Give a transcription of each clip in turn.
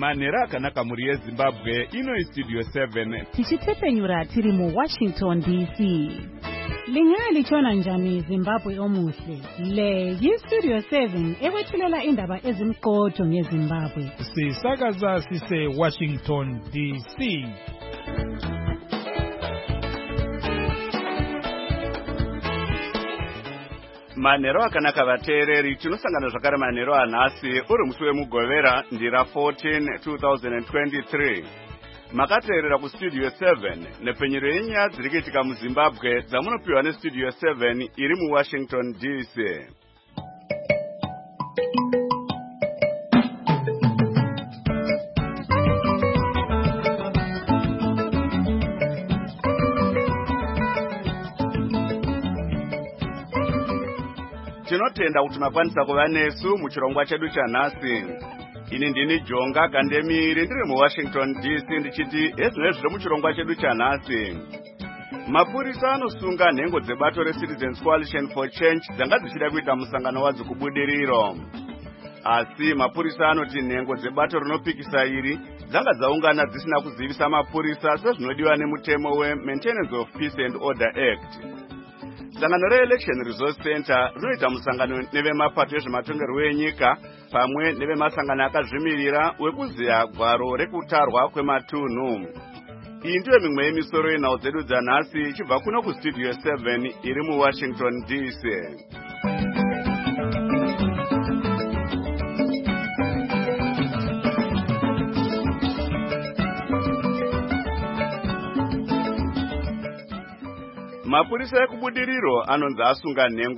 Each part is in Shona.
manhero akanaka muri yezimbabwe. Ino istudio 7 tichitepenyura tiri mu Washington DC. Lingalichona njani Zimbabwe omuhle? Le yistudio 7 ewethulela indaba ezimqotho ngeZimbabwe. Sisakaza sise Washington DC. Manhero akanaka vateereri, tinosangana zvakare manhero anhasi uri musi wemugovera ndira 14 2023. Makateerera kustudio 7 nepenyero yenyaya dziri kuitika muZimbabwe dzamunopiwa nestudio 7 iri muWashington DC. Tinotenda kuti makwanisa kuva nesu muchirongwa chedu chanhasi. Ini ndini Jonga Kandemiri ndiri muWashington DC ndichiti ezvinenge zviri muchirongwa chedu chanhasi. Mapurisa anosunga nhengo dzebato reCitizens Coalition for Change dzanga dzichida kuita musangano wadzo kubudiriro. Asi mapurisa anoti nhengo dzebato rinopikisa iri dzanga dzaungana dzisina kuzivisa mapurisa sezvinodiwa nemutemo weMaintenance of Peace and Order Act. Sangano reElection Resource Center rinoita musangano nevemapato ezvematongerwo enyika pamwe nevemasangano akazvimirira wekuziya gwaro rekutarwa kwematunhu. Iyi ndiyo mimwe yemisoro yenhau dzedu dzanhasi ichibva kuno kustudio 7 iri muWashington DC. Mapurisa ekubudiriro anonzi asunga nhengo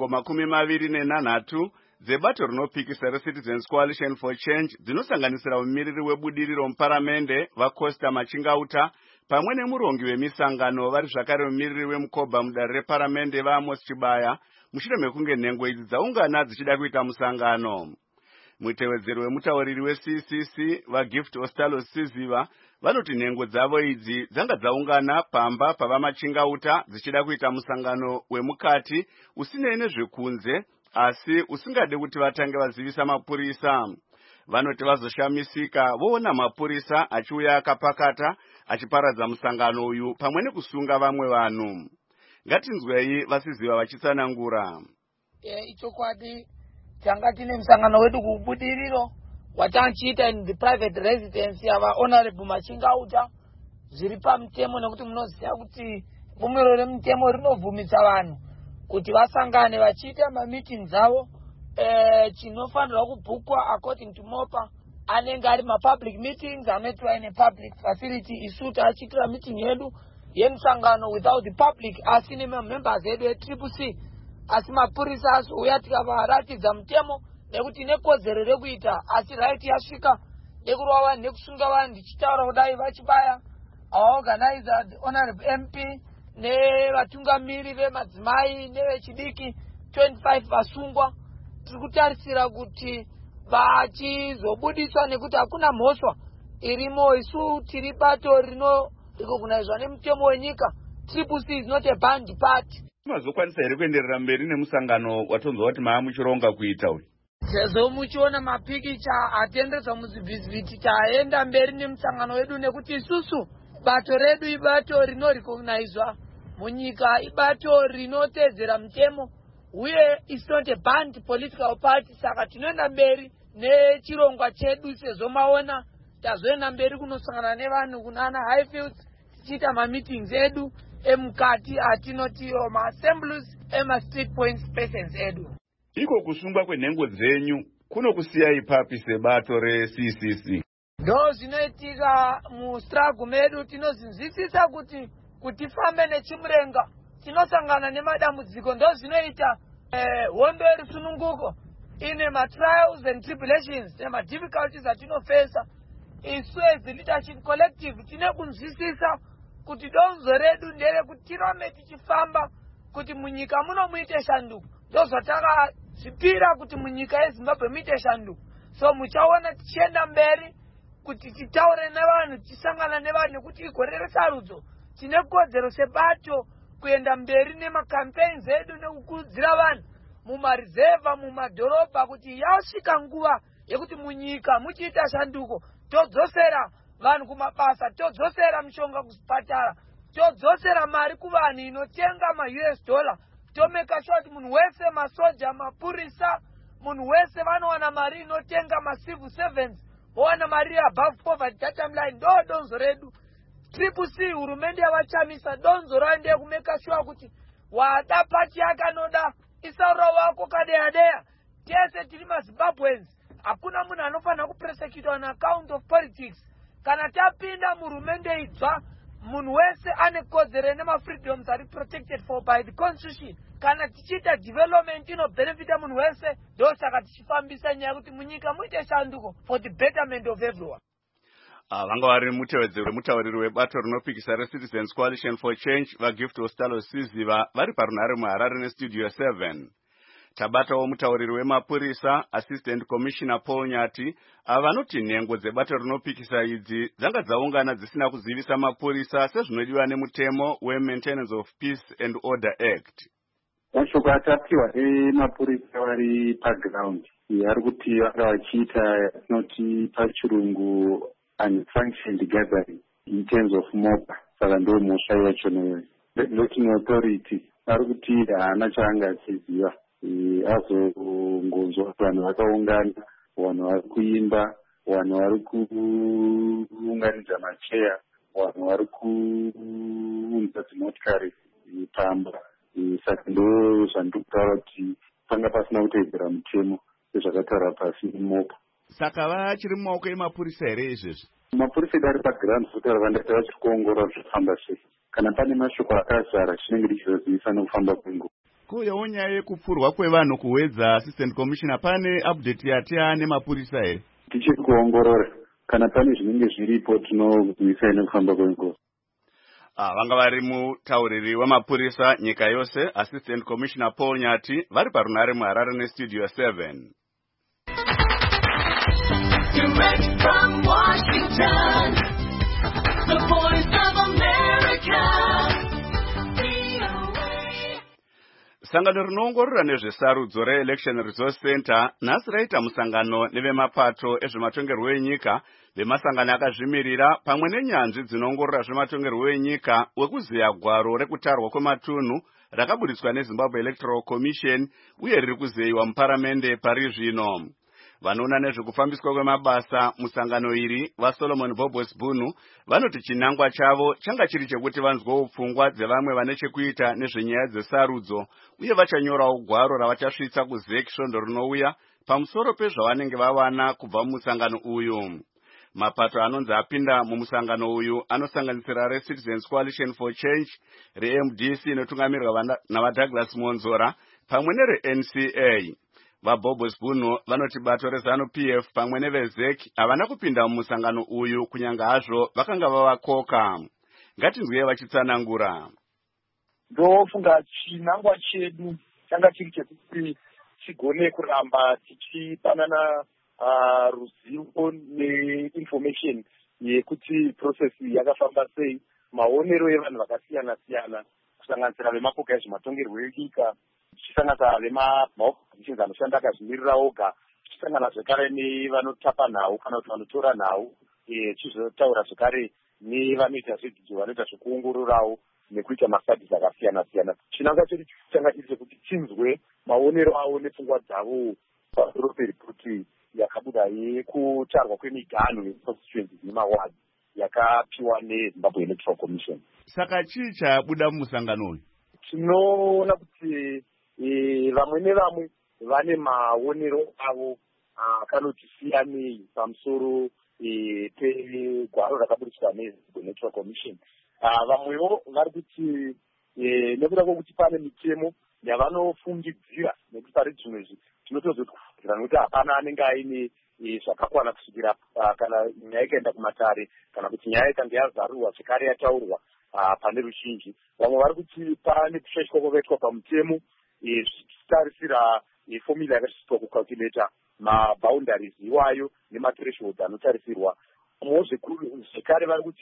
23 dzebato rinopikisa reCitizens Coalition for Change dzinosanganisira mumiriri webudiriro muparamende vaCosta Machingauta pamwe nemurongi wemisangano vari zvakare mumiriri wemuKobha mudare reparamende vaAmos Chibaya mushure mekunge nhengo idzi dzaungana dzichida kuita musangano. Mutevedzeri wemutauriri weCCC vaGift Ostalo Siziva vanoti nhengo dzavo idzi dzanga dzaungana pamba pavamachingauta dzichida kuita musangano wemukati usinei nezvekunze asi usingade kuti vatange vazivisa mapurisa. Vanoti vazoshamisika voona mapurisa achiuya akapakata achiparadza musangano uyu pamwe nekusunga vamwe vanhu. Ngatinzwei vaSiziva vachitsanangura. Ichokwadi tanga tine musangano wedu kubudiriro watanchiita in the private residence yava honorable Machingauta zviri pamutemo nekuti munoziva kuti bumiro remutemo rinovhumisa vanhu kuti vasangane vachiita mameetings avo chinofanirwa kubhukwa according to MOPA anenge ari mapublic meetings anoitwa in a public facility. Isu tachiitira meeting yedu yemusangano without the public asi nemembers edu eTCC asi mapurisa azouya tikavaratidza mutemo nekuti nekodzero rekuita asi right yasvika nekurova vanhu nekusunga vanhu ndichitaura kudai vachibaya organized honorable MP nevatungamiri vemadzimai nevechidiki 25 vasungwa. Tiri kutarisira kuti vachizobudiswa nekuti hakuna mhosva irimo. Isu tiri bato rinorecognizwa nemutemo wenyika. TCC is not a band party. Mazokwanisa here kuenderera mberi nemusangano watonzwa kuti maamuchironga kuita uyu? Sezvo muchiona mapikicha atendedzwa muzvivhiti taenda mberi nemusangano wedu nekuti isusu bato redu ibato rinorecognizwa munyika, ibato rinotedzera mutemo uye is not a band political party. Saka tinoenda mberi nechirongwa chedu sezvo maona tazoenda mberi kunosangana nevanhu kunana Highfields tichiita mameetings edu emukati atinoti maassemblies ema-street point spaces edu. Iko kusungwa kwenhengo dzenyu kunokusiyai papi sebato reCCC? Ndo zvinoitika mustruggle medu. Tinozinzwisisa kuti tifambe nechimurenga tinosangana nemadambudziko. Ndo zvinoita hondo yerusununguko ine matrials and tribulations nemadifficulties atinofesa. Isu as the leadership collective tine kunzwisisa kuti donzo redu nderekuti tirame tichifamba kuti munyika muno muite shanduko. Ndo zvatakazvipira kuti munyika yeZimbabwe muite shanduko. So muchaona tichienda mberi kuti titaure nevanhu tisangana nevanhu nekuti igore resarudzo tine kodzero sebato kuenda mberi nemacampaigns edu nekukurudzira vanhu mumarizevha mumadhorobha kuti yasvika nguva yekuti munyika muchiita shanduko todzosera vanhu kumabasa, todzosera mishonga kuzvipatara, todzosera mari kuvanhu inotenga ma-US dollar, tomeka sure kuti munhu wese, masoja, mapurisa, munhu wese vanowana mari inotenga, ma-civil servants vowana mari above poverty datum line. Ndo donzo redu. Triple C hurumende yavachamisa donzo rayo ndekumeka sure kuti wada pati yake anoda isaura wako kadeyadeya. Tese tiri maZimbabweans, hakuna munhu anofanira kupersecute on account of politics. Kana tapinda murumende idzva, munhu wese ane kodzero nemafreedoms ari protected for by the constitution. Kana tichita development inobenefita munhu wese, ndosaka tichifambisa nyaya kuti munyika muite shanduko for the betterment of everyone. Vanga vari mutauriri webato rinopikisa reCitizens Coalition for Change vaGift Ostalo Siziva vari parunhare muHarare neStudio 7. Tabatawo mutauriri wemapurisa Assistant Commissioner Paul Nyati vanoti nhengo dzebato rinopikisa idzi dzanga dzaungana dzisina kuzivisa mapurisa sezvinodiwa nemutemo weMaintenance of Peace and Order Act. Mashoko atapiwa emapurisa vari paground ari kuti vanga vachiita tinoti pachirungu unsanctioned gathering in terms of moba. Saka ndo mhosva yachona Local Authority ari kuti haana chaanga achiziva. Azongonzwa vanhu vakaungana, vanhu vari kuimba, vanhu vari kuunganidza macheya, vanhu vari kuunza dzimotikari pamba. Saka ndo zvandiri kutaura kuti panga pasina kuteedzera mutemo sezvakataura pasi mopa. Saka vachiri mumaoko emapurisa here izvezvi? Mapurisa ari paground kutaura vandati vachiri kuongorora zvifamba sei. Kana pane mashoko akazara chinenge ndichizozivisa nekufamba kwenguva. Kuyewo nyaya yekupfurwa kwevanhu kuwedza Assistant Commissioner, pane update yatiya nemapurisa here? Tichiri kuongorora, kana pane zvinenge zviripo tinozivisa nekufamba kwenguva. Vanga vari mutauriri wemapurisa nyika yose Assistant Commissioner Paul Nyati vari parunhare muHarare neStudio 7. Direct from Washington, the voice of America. Sangano rinoongorora nezvesarudzo reElection Resource Center nhasi raita musangano nevemapato ezvematongerwo enyika, vemasangano akazvimirira pamwe nenyanzvi dzinoongorora zvematongerwo enyika wekuziya gwaro rekutarwa kwematunhu rakaburitswa neZimbabwe Electoral Commission uye riri kuzeyiwa muparamende pari zvino. Vanoona nezvekufambiswa kwemabasa musangano iri vaSolomon Bobos Bunu vanoti chinangwa chavo changa chiri chekuti vanzwewo pfungwa dzevamwe vane chekuita nezvenyaya dzesarudzo uye vachanyorawo gwaro ravachasvitsa kuZEC svondo rinouya pamusoro pezvavanenge vawana kubva mumusangano uyu. Mapato anonzi apinda mumusangano uyu anosanganisira reCitizens Coalition for Change, reMDC inotungamirwa navaDouglas Monzora pamwe nereNCA. VaBobos Bunu vanoti bato reZANU-PF pamwe neveZEC havana kupinda mumusangano uyu kunyanga hazvo vakanga vavakoka. Ngatinzwe vachitsanangura. Ndofunga chinangwa chedu changa chiri chekuti tigone kuramba tichipanana ruzivo neinformation yekuti process yakafamba sei, maonero evanhu vakasiyana siyana kusanganisira vemapoka ezvematongerwo enyika, tichisanganisira vemaorganizations anoshanda akazvimirira oga, tichisangana zvekare nevanotapa nhau kana kuti vanotora nhau, tichizotaura zvekare nevanoita zvedzidzo vanoita zvekuongororawo nekuita mastudies akasiyana siyana. Chinangwa chedu changa chiri chekuti tinzwe maonero avo nepfungwa dzavo pamusoro peripoti yakabuda yekutarwa kwemiganho yeconstituencies nemawadi yakapiwa neZimbabwe Electoral Commission. Saka chii chabuda mumusangano uyu? Tinoona kuti vamwe nevamwe vane maonero avo akanoti siyanei pamusoro pegwaro rakaburitswa neZimbabwe Electoral Commission. Vamwewo vari kuti nekuda kwokuti pane mitemo yavanofungidzira nekuti pari zvimwezvi tinotozokufungira nokuti hapana anenge aine zvakakwana kusvikira kana nyaya ikaenda kumatare kana kuti nyaya ikange yazarurwa zvekare yataurwa pane ruzhinji. Vamwe vari kuti pane kushaishwa kwakaitwa pamutemo zvichitarisira fomula yakashandiswa kucalculata maboundaries iwayo nemathresholds anotarisirwa. Zvekare vari kuti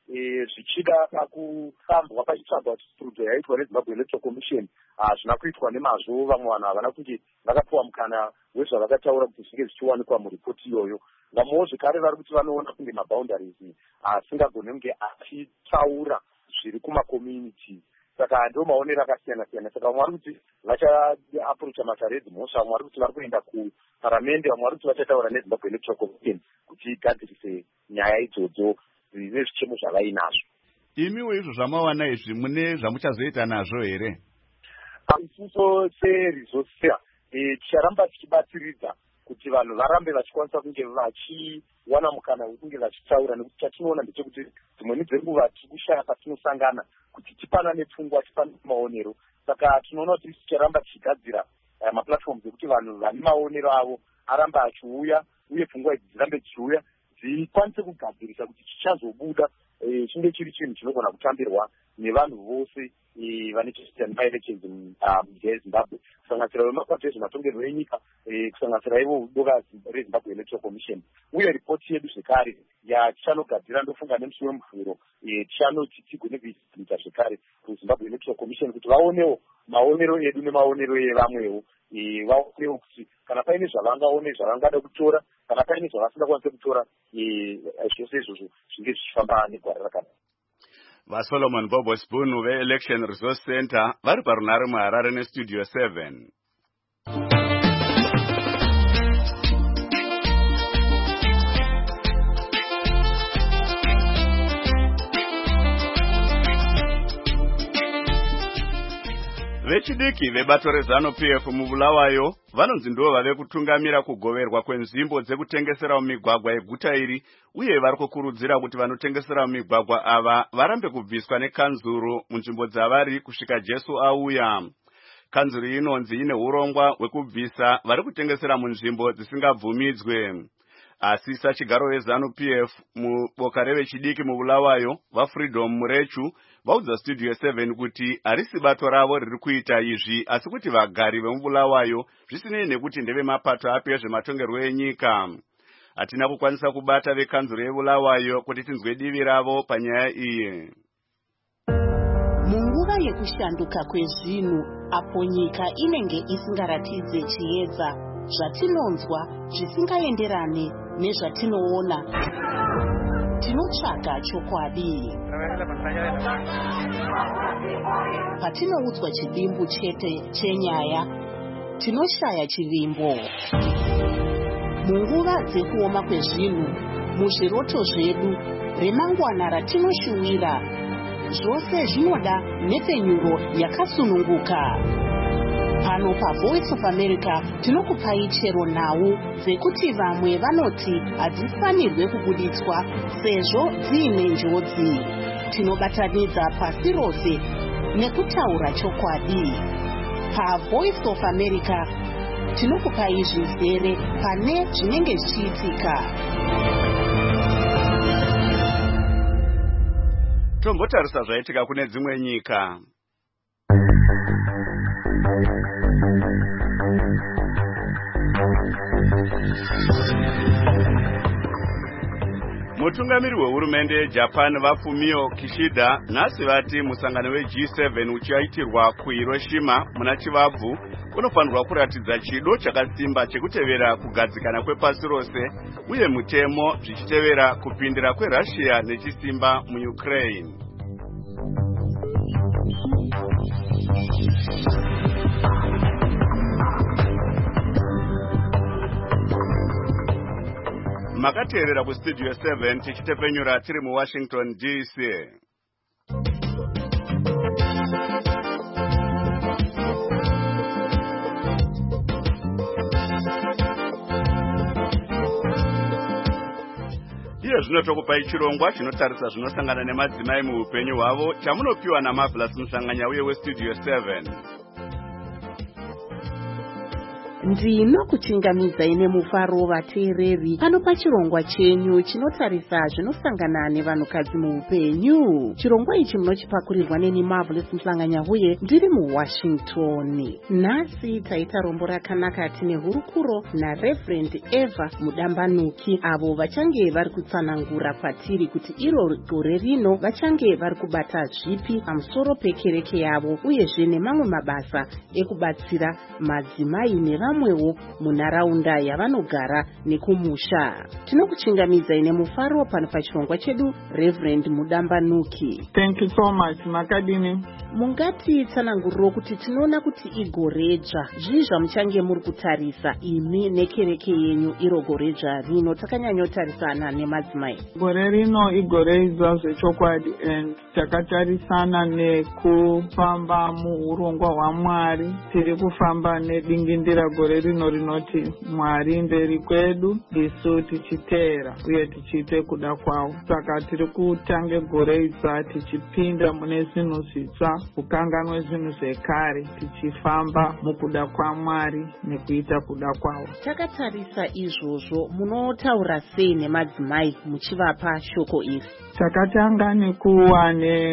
zvichida pakufambwa pachitsvagwa chistrudzo yaitwa neZimbabwe Electoral Commission hazvina kuitwa nemazvo. Vamwe vanhu havana kunge vakapiwa mukana wezvavakataura kuti zvinge zvichiwanikwa muripoti iyoyo. Vamwewo zvekare vari kuti vanoona kunge maboundaries asingagone kunge achitaura zviri kumakommunity. Saka ndo maonero akasiyana-siyana. Saka vamwe vari kuti vachaapproacha macharedzi mhosva, vamwe vari kuti vari kuenda kuparamende, vamwe vari kuti vachataura neZimbabwe Electoral Commission kuti igadzirise nyaya idzodzo nezvichemo zvavainazvo. Imiwo izvo zvamawana izvi mune zvamuchazoita nazvo here? Isuso seResource ticharamba tichibatsiridza kuti vanhu varambe vachikwanisa kunge vachiwana mukana wekunge vachitaura, nekuti chatinoona ndechekuti dzimweni dzenguva tiri kushaya patinosangana kuti tipanane pfungwa, tipanane maonero. Saka tinoona kuti ticharamba tichigadzira maplatforms ekuti vanhu vane maonero avo aramba achiuya, uye pfungwa idzi dzirambe dzichiuya dzikwanise kugadzirisa kuti chichazobuda chinge chiri chinhu chinogona kutambirwa nevanhu vose vane chekuita nemaelections munyika yeZimbabwe, kusanganisira vemapato ezvematongerwo enyika, kusanganisira ivo boka reZimbabwe Electoral Commission. Uye ripoti yedu zvekare tichanogadzira, ndofunga nemusi wemuvhuro tichanoti tigone kuita zvekare kuZimbabwe Electoral Commission kuti vaonewo maonero edu nemaonero evamwewo, vaonewo kuti kana paine zvavangaone zvavangada kutora, kana paine zvavasingakwanise kutora, zvose izvozvo zvinge zvichifamba negwara rakanaka. VaSolomon Bobo Spoon ve-Election Resource Center vari parunhare muHarare neStudio 7. Vechidiki vebato reZANU-PF muBulawayo vanonzi ndivo vave kutungamira kugoverwa kwenzvimbo dzekutengesera mumigwagwa yeguta iri, uye vari kukurudzira kuti vanotengesera mumigwagwa ava varambe kubviswa nekanzuru munzvimbo dzavari kusvika Jesu auya. Kanzuru inonzi ine urongwa hwekubvisa vari kutengesera munzvimbo dzisingabvumidzwe. Asi sachigaro weZANU-PF muboka revechidiki muBulawayo, vaFreedom Murechu vaudza Studio 7 kuti harisi bato ravo riri kuita izvi, asi kuti vagari vemuBulawayo, zvisinei nekuti ndeve mapato api ezvematongerwo enyika. Hatina kukwanisa kubata vekanzuru yeBulawayo kuti tinzwe divi ravo panyaya iyi. Munguva yekushanduka kwezvinhu, apo nyika inenge isingaratidze chiedza, zvatinonzwa zvisingaenderane nezvatinoona, tinotsvaga chokwadi. Patinoudzwa chivimbo chete chenyaya, tinoshaya chivimbo. Munguva dzekuoma kwezvinhu, muzviroto zvedu, remangwana ratinoshuwira, zvose zvinoda nhepfenyuro yakasununguka. Pano paVoice of America tinokupai chero nhau dzekuti vamwe vanoti hadzifanirwe kubuditswa sezvo dziine njodzi. Tinobatanidza pasi rose nekutaura chokwadi. PaVoice of America tinokupai zvizere pane zvinenge zvichiitika. Tombotarisa zvaitika kune dzimwe nyika. Mutungamiri wehurumende yeJapan vaFumio Kishida nhasi vati musangano weG7 uchaitirwa kuHiroshima muna Chivabvu unofanirwa kuratidza chido chakasimba chekutevera kugadzikana kwepasi rose uye mutemo zvichitevera kupindira kweRussia nechisimba muUkraine. Makateerera kuStudio 7 tichitepenyura tiri muWashington DC. Iye zvino tokupai chirongwa chinotarisa zvinosangana nemadzimai muupenyu hwavo chamunopiwa naMarvelous Musanganya uye weStudio 7. ndinokuchingamidzai nemufaro vateereri pano pachirongwa chenyu chinotarisa zvinosangana nevanhukadzi muupenyu. Chirongwa ichi munochipakurirwa neni Marvelous Mhlanganya uye ndiri muWashington. Nhasi taita rombo rakanaka tine hurukuro naReverend Eva Mudambanuki, avo vachange vari kutsanangura kwatiri kuti iro gore rino vachange vari kubata zvipi pamusoro pekereke yavo uyezve nemamwe mabasa ekubatsira madzimai nevamwewo munharaunda yavanogara nekumusha. Tinokuchingamidzai nemufaro pano pachirongwa chedu, Reverend Mudambanuki. Thank you so much. Makadini. Mungati tsananguriro kuti tinoona kuti igoredzva zvii zvamuchange muri kutarisa imi nekereke yenyu iro goredzva rino takanyanyotarisana nemadzimai? Gore rino igoredzva zvechokwadi and takatarisana nekufamba muurongwa hwaMwari. Tiri kufamba nedingindira gore rino rinoti Mwari mberi kwedu isu tichiteera uye tichiite kuda kwawo. Saka tiri kutange gore idza tichipinda mune zvinhu zvitsva, kukanganwe zvinhu zvekare, tichifamba mukuda kwaMwari nekuita kuda kwawo. Takatarisa izvozvo, munotaura sei nemadzimai muchivapa shoko iri? Takatanga nekuva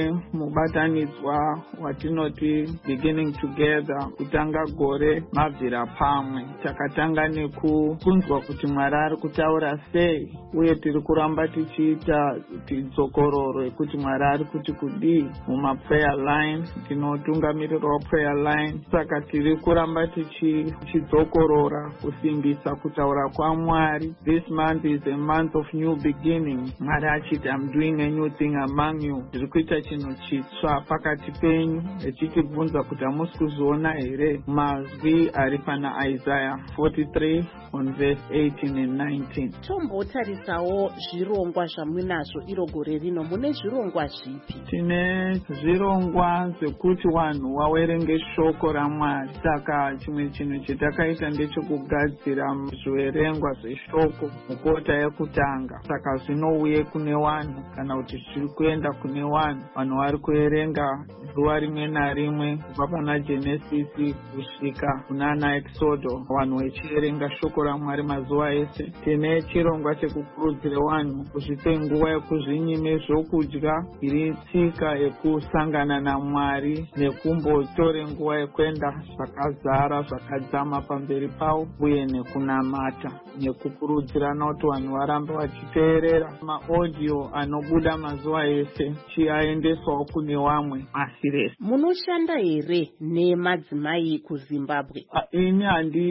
nemubatanidzwa watinoti beginning together, kutanga gore mabvira pamwe. Takatanga nekunzwa kuti Mwari ari kutaura sei, uye tiri kuramba tichiita tidzokororo yekuti Mwari ari kuti kudii mumaprayer line. Tinotungamirirawo prayer line, saka tiri kuramba tichidzokorora kusimbisa kutaura kwaMwari. This month is a month of new beginning. Mwari achiti I'm doing a new thing among you. Ndiri kuita chinhu chitsva pakati penyu, echitibvunza kuti hamusi kuzoona here mazwi ari pana Isaiah 43 on verse 18 and 19. Tombotarisawo zvirongwa zvamunazvo iro gore rino. Mune zvirongwa zvipi? Tine zvirongwa zvekuti vanhu vawerenge shoko raMwari. Saka chimwe chinhu chetakaita ndechekugadzira zviverengwa zveshoko mukota yekutanga. Saka zvinouye kune vanhu kana kuti zviri kuenda kune vanhu vari kuverenga zuva rimwe narimwe kubva pana Genesis kusvika kunana Exodo, vanhu vechiverenga shoko raMwari mazuva ese. Tine chirongwa chekukurudzira vanhu kuzvipe nguva yekuzvinyime zvokudya, iri tsika yekusangana naMwari nekumbotore nguva yekuenda zvakazara zvakadzama pamberi pavo uye nekunamata, nekukurudzirana kuti vanhu varamba vachiteerera maaudio anobuda mazuva ese chiaendeswawo kune vamwe asi rese. Munoshanda here nemadzimai kuZimbabwe? Ini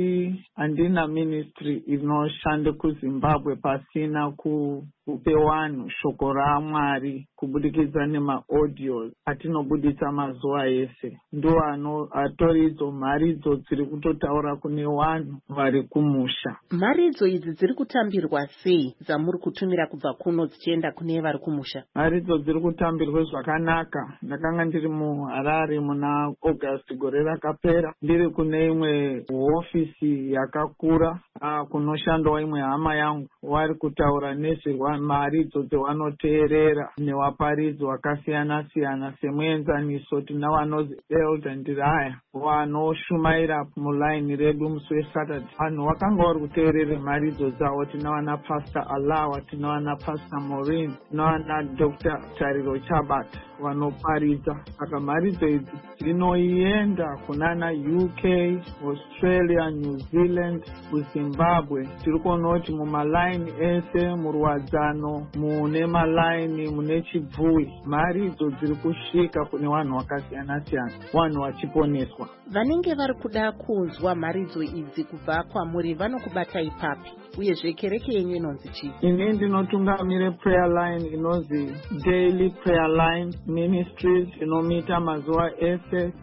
handina ministry inoshanda kuZimbabwe pasina kupe vanhu shoko raMwari kubudikidza nemaaudios atinobudisa mazuva ese. Ndo atoridzo mharidzo dziri kutotaura kune vanhu vari kumusha. Mharidzo idzi dziri kutambirwa sei dzamuri kutumira kubva kuno dzichienda kune vari kumusha? Mharidzo dziri kutambirwa zvakanaka. Ndakanga ndiri muHarare muna August gore rakapera, ndiri kune imwe hofisi yakakura kunoshandawo imwe hama yangu, vari kutaura nezvemharidzo dzavanoteerera nevaparidzo vakasiyana siyana semuenzaniso. Tina vanozi elder ndiraya vanoshumaira mulaini redu musi weSaturday. Vanhu vakanga vari kuteerera mharidzo dzavo. Tina vana Pastor Alawa, tina vana Pastor Maureen, tina vana Dr. Tariro Chabata vanoparidza. Saka mharidzo idzi dzinoenda kunana UK, Australia, New Zealand, kuZimbabwe. Tiri kuona kuti mumalaini ese, murwadzano, mune malaini, mune chibvuwi, mharidzo dziri kusvika kune vanhu vakasiyana siyana, vanhu vachiponeswa. Vanenge vari kuda kunzwa mharidzo idzi kubva kwamuri vanokubata ipapi? Uyezve kereke yenyu inonzi chii? Ini ndinotungamire prayer line inonzi Daily Prayer Line Ministries, inomita mazuva ese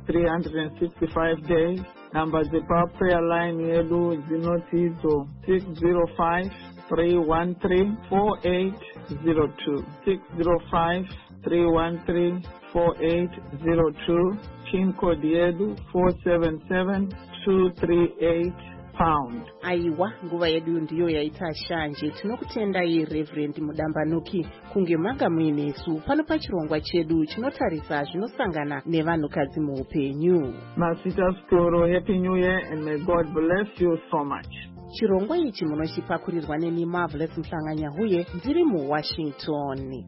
365 days. Namba dzepaprayer line yedu dzinoti idzo 605-313-4802, 605-313-4802. Pin code yedu 477-238#. pound. aiwa nguva yedu ndiyo yaita shanje. Tinokutendai Reverend Mudambanuki kunge manga muinesu pano pachirongwa chedu chinotarisa zvinosangana nevanhukadzi muupenyu. Masita Storo, Happy New Year and may God bless you so much. Chirongwa ichi munochipakurirwa neni Marvelous Mhlanganyahuye ndiri muWashington.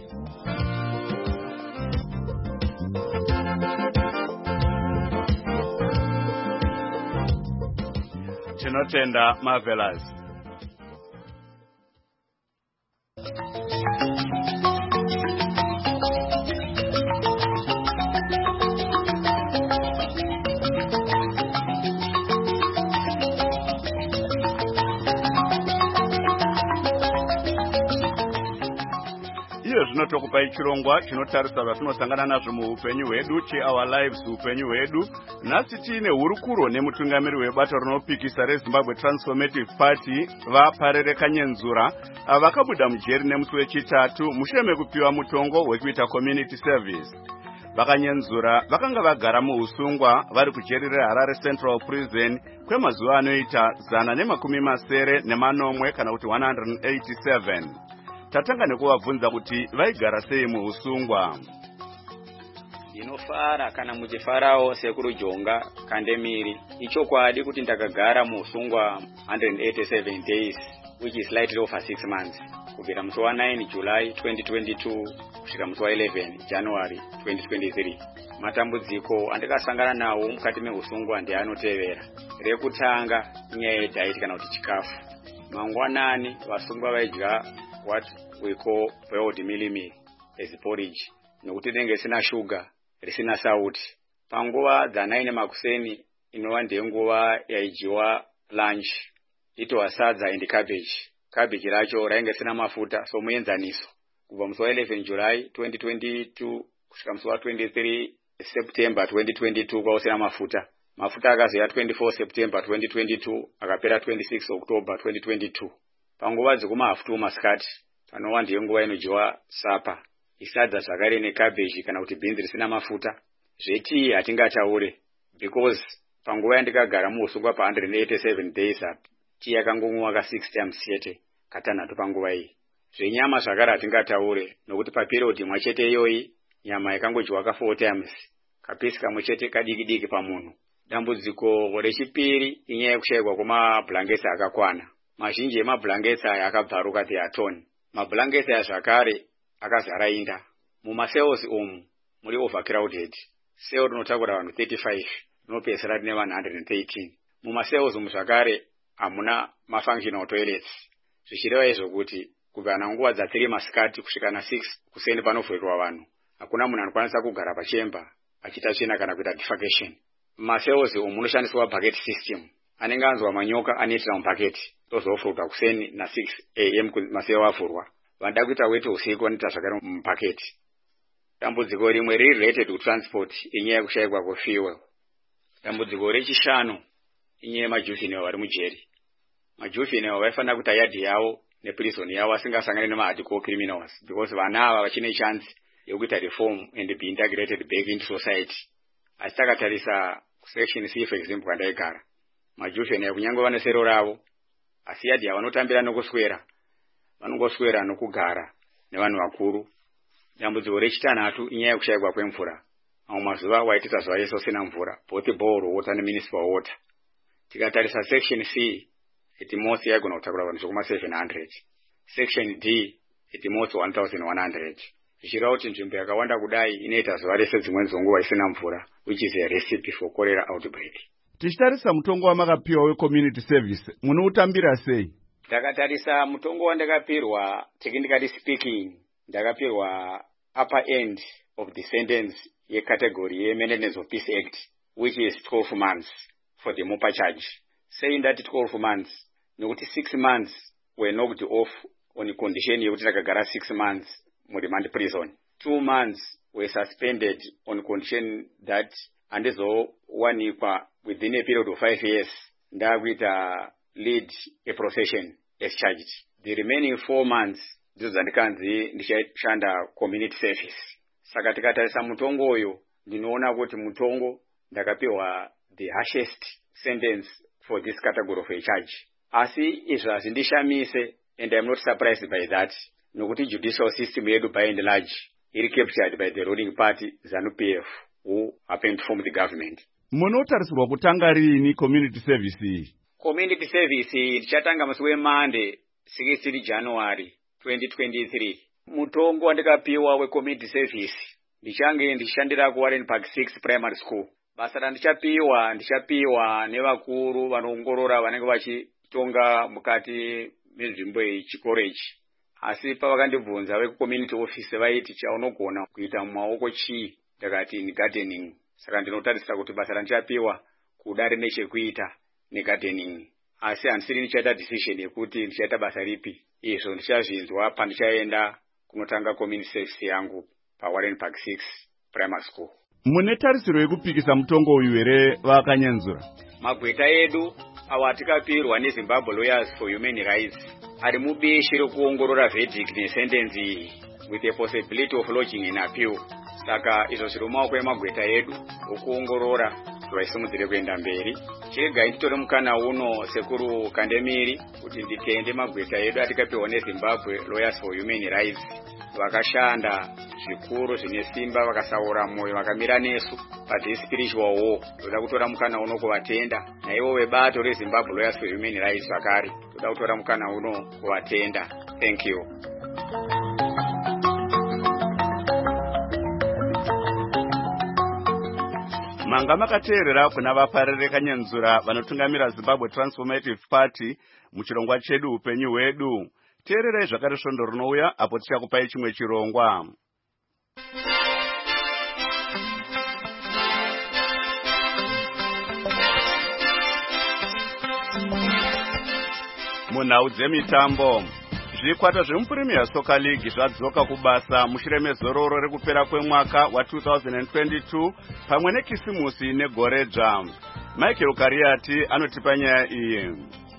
Tinotenda Marvelous. Zvinotokupai chirongwa chinotarisa zvatinosangana nazvo muupenyu hwedu cheour lives upenyu hwedu. Nhasi tiine hurukuro nemutungamiri webato rinopikisa reZimbabwe Transformative Party vaParere Kanyenzura vakabuda mujeri nemusi wechitatu mushure mekupiwa mutongo wekuita community service. Vakanyenzura vakanga vagara muusungwa vari kujeri reHarare Central Prison kwemazuva anoita 180 kana kuti 187. Tatanga nekuvabvunza kuti vaigara sei muusungwa. Ndinofara kana muchifarawo sekuru Jonga Kandemiri. Ichokwadi kuti ndakagara muusungwa 187 days, which is slightly over 6 months. Kubvira musi wa 9 July 2022 kusvika musi wa 11 January 2023. Matambudziko andikasangana nawo mukati meusungwa ndianotevera. Rekutanga nyaya yediet kana kuti chikafu. Mangwanani vasungwa vaidya what we call boiled milimili as porridge, nokuti denge sina sugar, risina sauti. Panguva dza9 makuseni inova ndenguva yaidyiwa lunch, itowa sadza and cabbage. Cabbage racho rainge sina mafuta, so muenzaniso. Kubva musi wa 11 July 2022 kusvika musi wa 23 September 2022 kwausina mafuta. Mafuta akazoya 24 September 2022 akapera 26 October 2022. Panguva dzekumahafutu masikati panova ndiyo inodyiwa sapa, isadza zvakare necabbage kana kuti beans risina mafuta. Zveti hatingataure because panguva yandikagara muusungwa pa 187 days up tii yakangomwiwa ka 6 times chete katanhatu panguva iyi. Zvenyama zvakare hatingataure nokuti paperiod imwe chete iyoyi nyama yakangodyiwa ka 4 times, kapisi kamwe chete kadiki diki pamunhu. Dambudziko rechipiri inyaya yekushayikwa kwemablankets akakwana. Mazhinji emablankets aya akabvaruka theatoni. Mablankets aya zvakare akazara inda. Mumacells umu muri overcrowded. Cell rinotakura vanhu 35 rinopedzisira rine vanhu 113. Mumacells umu zvakare hamuna mafunctional toilets. Zvichireva izvo kuti kubva nanguva dza3 masikati kusvika na6 kuseni panovhurwa vanhu, hakuna munhu anokwanisa kugara pachemba achita tsvina kana kuita defecation. Mumacells umu munoshandiswa bucket system. Anenge anzwa manyoka anoitira mubhaketi tozofurwa kuseni na6 AM maseo avhurwa. Vanoda kuita weti usiku vanoita zvakare mubhaketi. Dambudziko rimwe riri related to transport, inyaya yekushayikwa kwefuel. Dambudziko rechishanu inyaya yemajuvenile vari mujeri. Majuvenile vaifanira kuita yadhi yavo neprison yavo vasingasangane nemahardcore criminals, because vana ava vachine chance yekuita reform and be integrated back into society. Asi takatarisa section C for example kandaigara, majuvenile kunyange vane sero ravo, asi yadhi yavanotambira nokuswera, vanongoswera nokugara nevanhu vakuru. Dambudziko rechitanhatu inyaya yekushayikwa kwemvura. Mamwe mazuva waitisa zuva rese usina mvura, both borehole water nemunicipal water. Tikatarisa section C, at most yaigona kutakura vanhu zvekuma 700. Section D, at most 1100. Zvichireva kuti nzvimbo yakawanda kudai inoita zuva rese dzimweni dzenguva isina mvura, which is a recipe for cholera outbreak. Tichitarisa mutongo wamakapiwa wecommunity service, munoutambira sei? Takatarisa mutongo wandakapirwa, technically speaking, ndakapirwa upper end of the sentence yecategory yeMaintenance of Peace Act, which is 12 months for the MOPA charge. Saying that 12 months, nokuti 6 months were knocked off on the condition yekuti takagara 6 months mu remand prison. 2 months were suspended on condition that andizowanikwa within a period of 5 years ndakuita lead a profession as charged. The remaining 4 months ndizo zandikanzi ndichashanda community service. Saka tikatarisa mutongo uyu ndinoona kuti mutongo ndakapiwa the harshest sentence for this category of a charge. Asi izvo hazindishamise, and I'm not surprised by that. Nokuti judicial system yedu by and large iri captured by the ruling party ZANU-PF, who happened to form the government. Munotarisirwa kutanga rini community service? Community service tichatanga musi weMonday 16 January 2023. Mutongo wandikapiwa we-community service ndichange ndishandira ku Warren Park 6 Primary School. Basa randichapiwa nevakuru vanoongorora vanenge vachitonga mukati menzvimbo yechikoro ichi. Asi pavakandibvunza veku-community office vaiti chaunogona kuita mumaoko chii, ndakati ni gardening. Saka ndinotarisira kuti basa randichapiwa kudare nechekuita negardening. Asi handisiri ndichaita decision yekuti ndichaita basa ripi. Izvo ndichazvinzwa pandichaenda kunotanga community service yangu pa Warren Park 6 Primary School. Mune tarisiro yekupikisa mutongo uyu here vakanyanzura? Magweta edu awatikapirwa neZimbabwe Lawyers for Human Rights ari mubishi rekuongorora verdict nesentence iyi with a possibility of lodging an appeal. Saka izvo zviri mumaoko emagweta edu okuongorora vaisimudzire kuenda mberi. Chega nditore mukana uno sekuru Kandemiri kuti nditende magweta edu atikapiwa neZimbabwe Lawyers for Human Rights vakashanda zvikuru zvine simba, vakasaura moyo, vakamira nesu pa spiritual war. Toda kutora mukana uno kuvatenda, naivo vebato reZimbabwe Lawyers for Human Rights vakari toda kutora mukana uno kuvatenda. Thank you. Manga makateerera kuna vaparere kanyanzura vanotungamira Zimbabwe Transformative Party muchirongwa chedu upenyu hwedu. Teererai zvakare svondo rinouya apo tichakupai chimwe chirongwa. Munhau dzemitambo, zvikwata zvemuPremier Soccer League zvadzoka kubasa mushure mezororo rekupera kwemwaka wa2022 pamwe nekisimusi negoredzva. Michael Kariati anotipa nyaya iyi.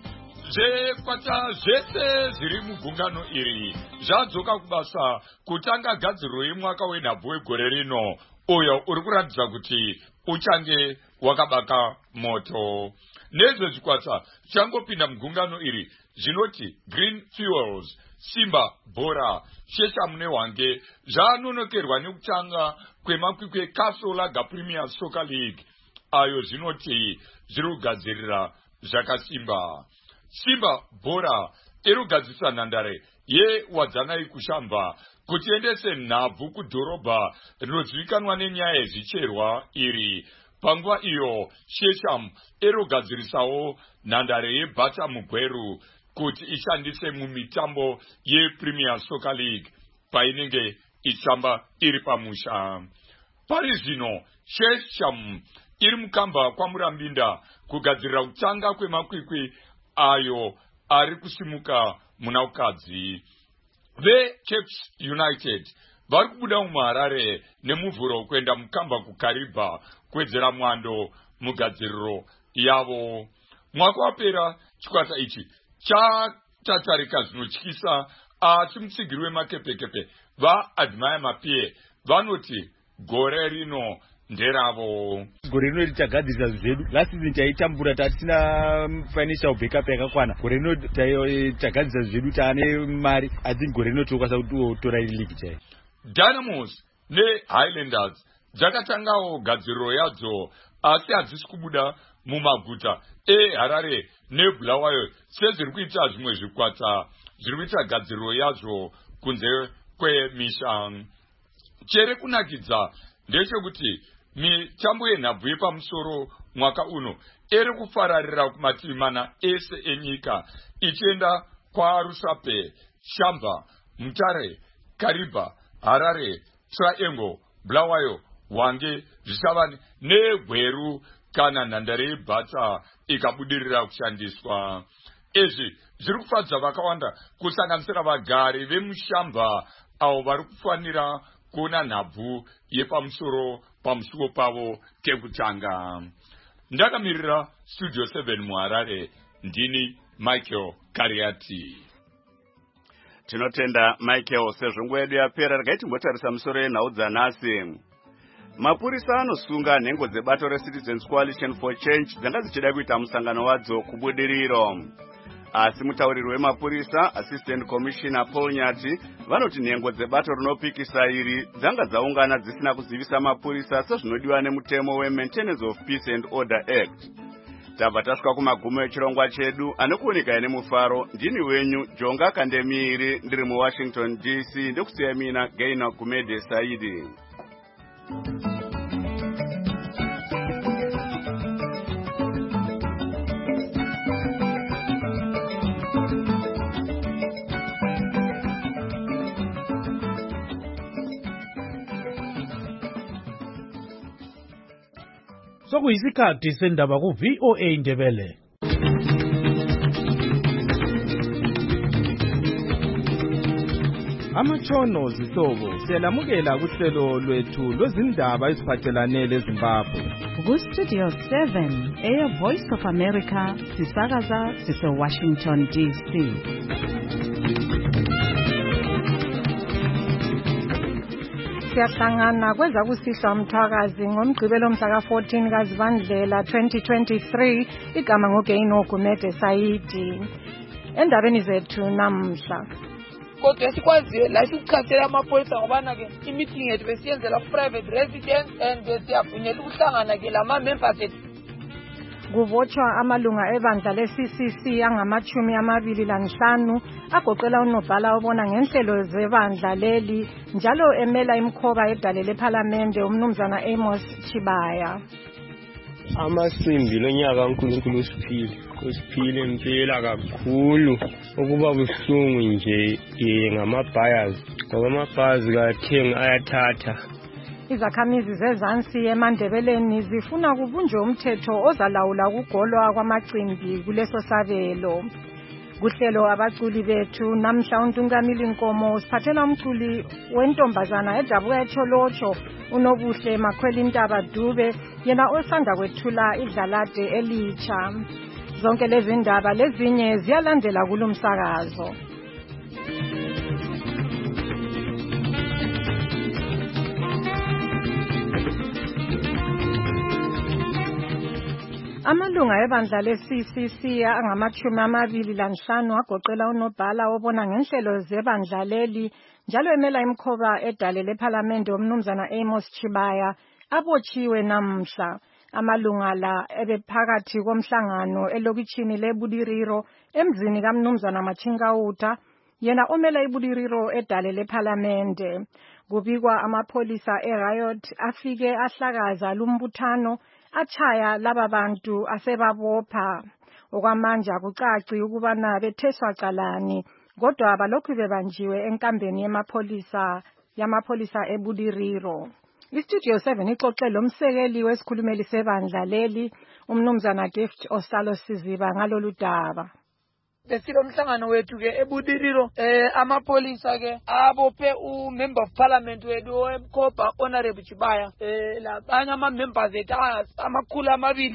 Zvekwata zvese zviri mugungano iri zvadzoka kubasa kutanga gadziriro yemwaka wenhabvu wegore rino, uyo uri kuratidza kuti uchange wakabaka moto. Nezve zvikwata zvichangopinda mugungano iri zvinoti Green Fuels, Simba Bora, Sheshamu neHwange zvanonokerwa nekutanga kwemakwikwi eCastle Lager Premier Soccer League, ayo zvinoti zviri kugadzirira zvakasimba. Simba Bora iri kugadzirisa nhandare yeWadzanai kushamba kuti endese nhabvu kudhorobha rinozivikanwa nenyaya yezvicherwa iri. Panguva iyo Sheshamu iri kugadzirisawo nhandare yeBata Mugweru kuti ishandise mumitambo yePremier Soccer League painenge ichitamba iri pamusha. Pari zvino Sheshamu iri mukamba kwaMurambinda kugadzirira kutanga kwemakwikwi ayo ari kusimuka muna ukadzi. VeCaps United vari kubuda muHarare nemuvhuro kuenda mukamba kuKariba kuwedzera mwando mugadziriro yavo. Mwaka wapera chikwata ichi chatarika zvinotyisa, asi mutsigiri wemakepekepe vaAdmire Mapie vanoti gore rino nderavo. Gore rino tichagadzirisa zvedu. Last season taitambura tatisina financial backup yakakwana. Gore rino tichagadzirisa zvedu taane mari, asi gore rino tokwanisa kutora league chai. Dynamos neHighlanders dzakatangawo gadziriro yadzo, asi hadzisi kubuda mumaguta eHarare neBulawayo sezviri kuita zvimwe zvikwata zviri kuita gadziriro yazvo kunze kwemisha. Chere kunakidza ndechekuti mitambo yenhabvu yepamusoro mwaka uno iri kufararira kumativi mana ese enyika, ichienda kwaRusape, Shamba, Mutare, Kariba, Harare, Triangle, Bulawayo, Hwange zvichava neGweru kana nhandare yeBata ikabudirira kushandiswa. Izvi zviri kufadza vakawanda kusanganisira vagari vemushamba avo vari kufanira kuona nhabvu yepamusoro pamusuwo pavo kekutanga. Ndakamirira Studio 7 muHarare, ndini Michael Kariati. Tinotenda Michael, sezvo nguva yedu yapera regai timbotarisa musoro yenhau dzanhasi. mapurisa anosunga nhengo dzebato reCitizens Coalition for Change dzanga dzichida kuita musangano wadzo kubudiriro. Asi mutauriri wemapurisa Assistant Commissioner Paul Nyati vanoti nhengo dzebato rinopikisa iri dzanga dzaungana dzisina kuzivisa mapurisa sezvinodiwa nemutemo weMaintenance of Peace and Order Act. Tabva tasvika kumagumo echirongwa chedu anokuoneka nemufaro. Ndini wenyu Jonga Kandemiri ndiri muWashington DC ndekusiya mina Gaina Gumede Saidi. Sokuyisikhathi sendaba ku VOA Ndebele. Amatshono zihlobo siyalamukela kuhlelo lwethu lwezindaba eziphathelane leZimbabwe. Ku Studio 7 Air Voice of America sisakaza sise-Washington DC. Siyahlangana kweza kusihla umthwakazi ngomgqibelo mhla ka-14 kaZibandlela 2023 igama ngoGaino Gumede Saidi. Endabeni zethu namhla kodwa esikwaziyo la sikuchasela amaphoyisa ngobana-ke i-meeting yethu besiyenzela ku-private residence and siyavunyela ukuhlangana ke lama-members ethu. Kuvotshwa amalunga ebandla le-CCC angama-25 agoqela unobhala obona ngenhlelo zebandla leli njalo emela imikhoba edale lephalamende umnumzana Amos Chibaya. Amasimbi lonyaka uNkulunkulu usiphile impela kakhulu ukuba buhlungu nje ngamabhayazi ngoba amabhayazi kathengi ayathatha. Izakhamizi zezansi eMandebeleni zifuna kubunjwe umthetho ozalawula ukugolwa kwamacimbi kuleso sabelo. Kuhlelo abaculi bethu namhla uNtungamili Nkomo siphathela umculi wentombazana edabuka eTholotsho uNobuhle Makhwelintaba Dube yena osanda kwethula idlalade elitsha. Zonke lezi ndaba lezinye ziyalandela kulomsakazo. Amalunga ebandla le-CCC angama-25 agoqela unobhala obona ngenhlelo zebandla leli njalo emela imikhoba edale lephalamende umnumzana Amos Chibaya abotshiwe namhla. Amalunga la ebephakathi komhlangano elokitshini leBudiriro emzini kamnumzana Machinga yena omela iBudiriro edale lephalamende. Kubikwa amapholisa e-riot afike ahlakaza lumbuthano achaya laba bantu asebabopha. Okwamanje akucaci ukubana betheswa calani kodwa balokhu bebanjiwe enkambeni yamapholisa eBudiriro. Istudio 7 ixoxe lomsekeli wesikhulumeli sebandla leli umnumzana Gift Osalo Siziba ngalolu daba. Besilo mhlangano wethu ke eBudiriro amapholisa ke abophe uMember of Parliament wethu eMkhoba Honorable Chibaya labanye ama-members ethu amakhulu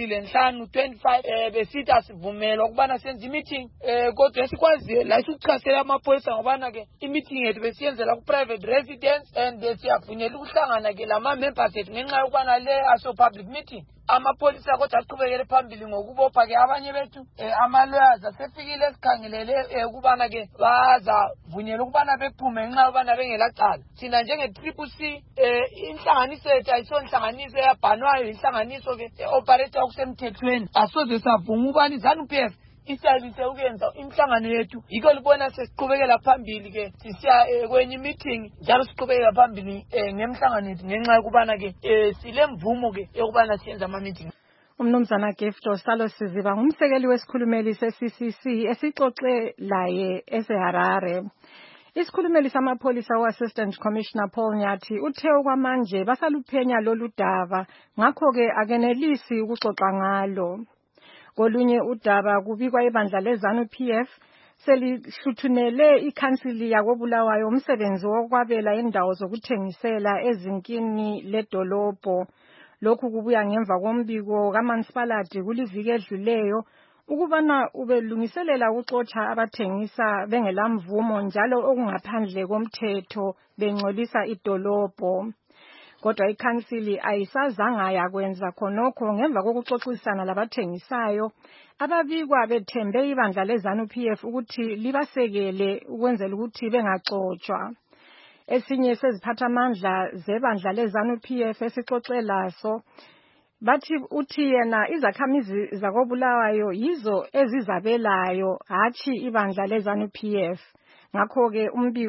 225 besithi asivumela ukubana senze i-meeting kodwa esikwaziyo la sikuchasela amapholisa ngobana ke i-meeting yethu besiyenzela ku-private residence and siyavunyela ukuhlangana ke lama-members ethu ngenxa yokubana le aso-public meeting. Amapolisa kodwa aqhubekele phambili ngokubopha ke abanye bethu ama-lawyers asefikile esikhangelele ukubana ke bazavunyela ukubana bephume ngenxa yokubana bengelacala. Thina njenge-CCC inhlanganiso yethu ayisonhlanganiso eyabhanwayo, inhlanganiso ke operate okusemthethweni. Asoze savuma ubani ZANU-PF isiyalise ukuyenza imhlangano yethu yiko libona sesiqhubekela phambili ke sisiya kwenye meeting njalo siqhubekela phambili ngemhlangano yethu ngenxa yokubana ke silemvumo ke yokubana siyenza ama-meeting. Umnumzana Gift Osalo Siziba ngumsekeli wesikhulumeli se-CCC esixoxe laye eseHarare. Isikhulumeli samapholisa u-Assistant Commissioner Paul Nyati uthe okwamanje basaluphenya lolu daba ngakho-ke akenelisi ukuxoxa ngalo. Kolunye udaba kubikwa ibandla leZANU-PF selihluthunele ikhansili yakoBulawayo umsebenzi wokwabela indawo zokuthengisela ezinkini ledolobho. Lokhu kubuya ngemva kombiko kaMansipalati kuliviki edluleyo ukubana ubelungiselela ukuxotsha abathengisa bengelamvumo njalo okungaphandle komthetho bengcolisa idolobho. kodwa ikhansili ayisazanga yakwenza khonokho ngemva kokuxoxisana labathengisayo ababikwa bethembe ibandla leZANU-PF ukuthi libasekele ukwenzela ukuthi bengaxotshwa. Esinye seziphathamandla zebandla leZANU-PF esixoxelaso bathi uthi yena izakhamizi zakobulawayo yizo ezizabelayo hatshi ibandla leZANU-PF. Ngakho-ke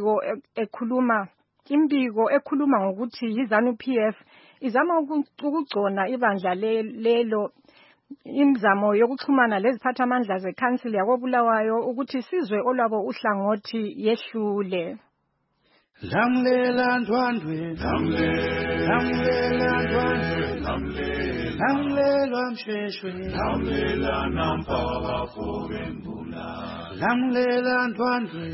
imbiko ekhuluma ngokuthi iZANU-PF izama ukugcona ibandla lelo imizamo yokuxhumana leziphathamandla zekhansili yakobulawayo ukuthi sizwe olwabo uhlangothi yehlule. Lamlela ndwandwe, lamlela ndwandwe, lamlela msheshwe, lamlela nampaka fobembula, lamlela ndwandwe,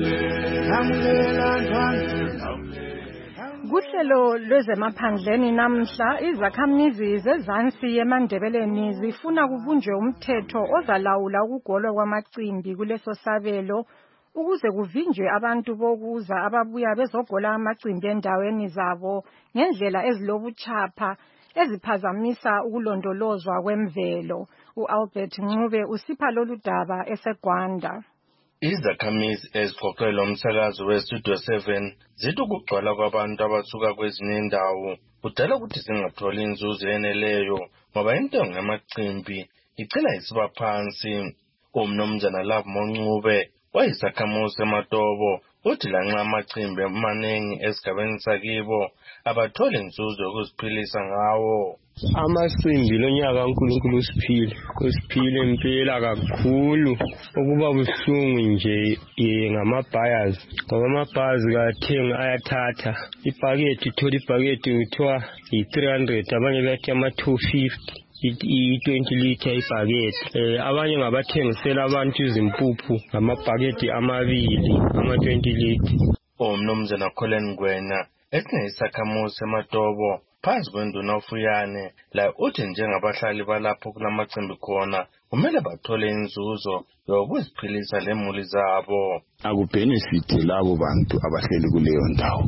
lamlela ndwandwe. Kuhlelo lwezemaphandleni namhla izakhamizi zezansi yemandebeleni zifuna kubunjwe umthetho ozalawula ukugolwa kwamacimbi kuleso sabelo ukuze kuvinjwe abantu bokuza ababuya bezogola amacimbi endaweni zabo ngendlela ezilobuchapha eziphazamisa ukulondolozwa kwemvelo. uAlbert Ncube usipha lolu daba eseGwanda. Izakhamizi ezixoxelwa umsakazo weStudio 7 zithi ukugcwala kwabantu abasuka kwezinye indawo kudala ukuthi zingatholi inzuzo eneleyo ngoba intengo yamacimbi icela isiba phansi. Umnumzana Love Moncube wayisakhamuzi seMatobo uthi lanxa amacimbi amaningi esigabeni sakibo abatholi inzuzo yokuziphilisa ngawo. Amacimbi lonyaka uNkulunkulu usiphile impela kakhulu ukuba buhlungu nje ngamabhayers ngoba amabhazi kathenga ayathatha ibhakethi ithola ibhakethi kuthiwa yi300 abanye bathi ama250 i20 liter ibhakethi abanye ngabathengisela abantu izimpuphu ngamabhakethi amabili ama20 liter. Umnumzana Colin Ngwenya esinye isakhamuzi seMatobo phansi kwenduna uFuyane la uthi njengabahlali balapho kulamacimbi khona kumele bathole inzuzo yokuziphilisa lemuli zabo. Akubenefit labo bantu abahleli kuleyo ndawo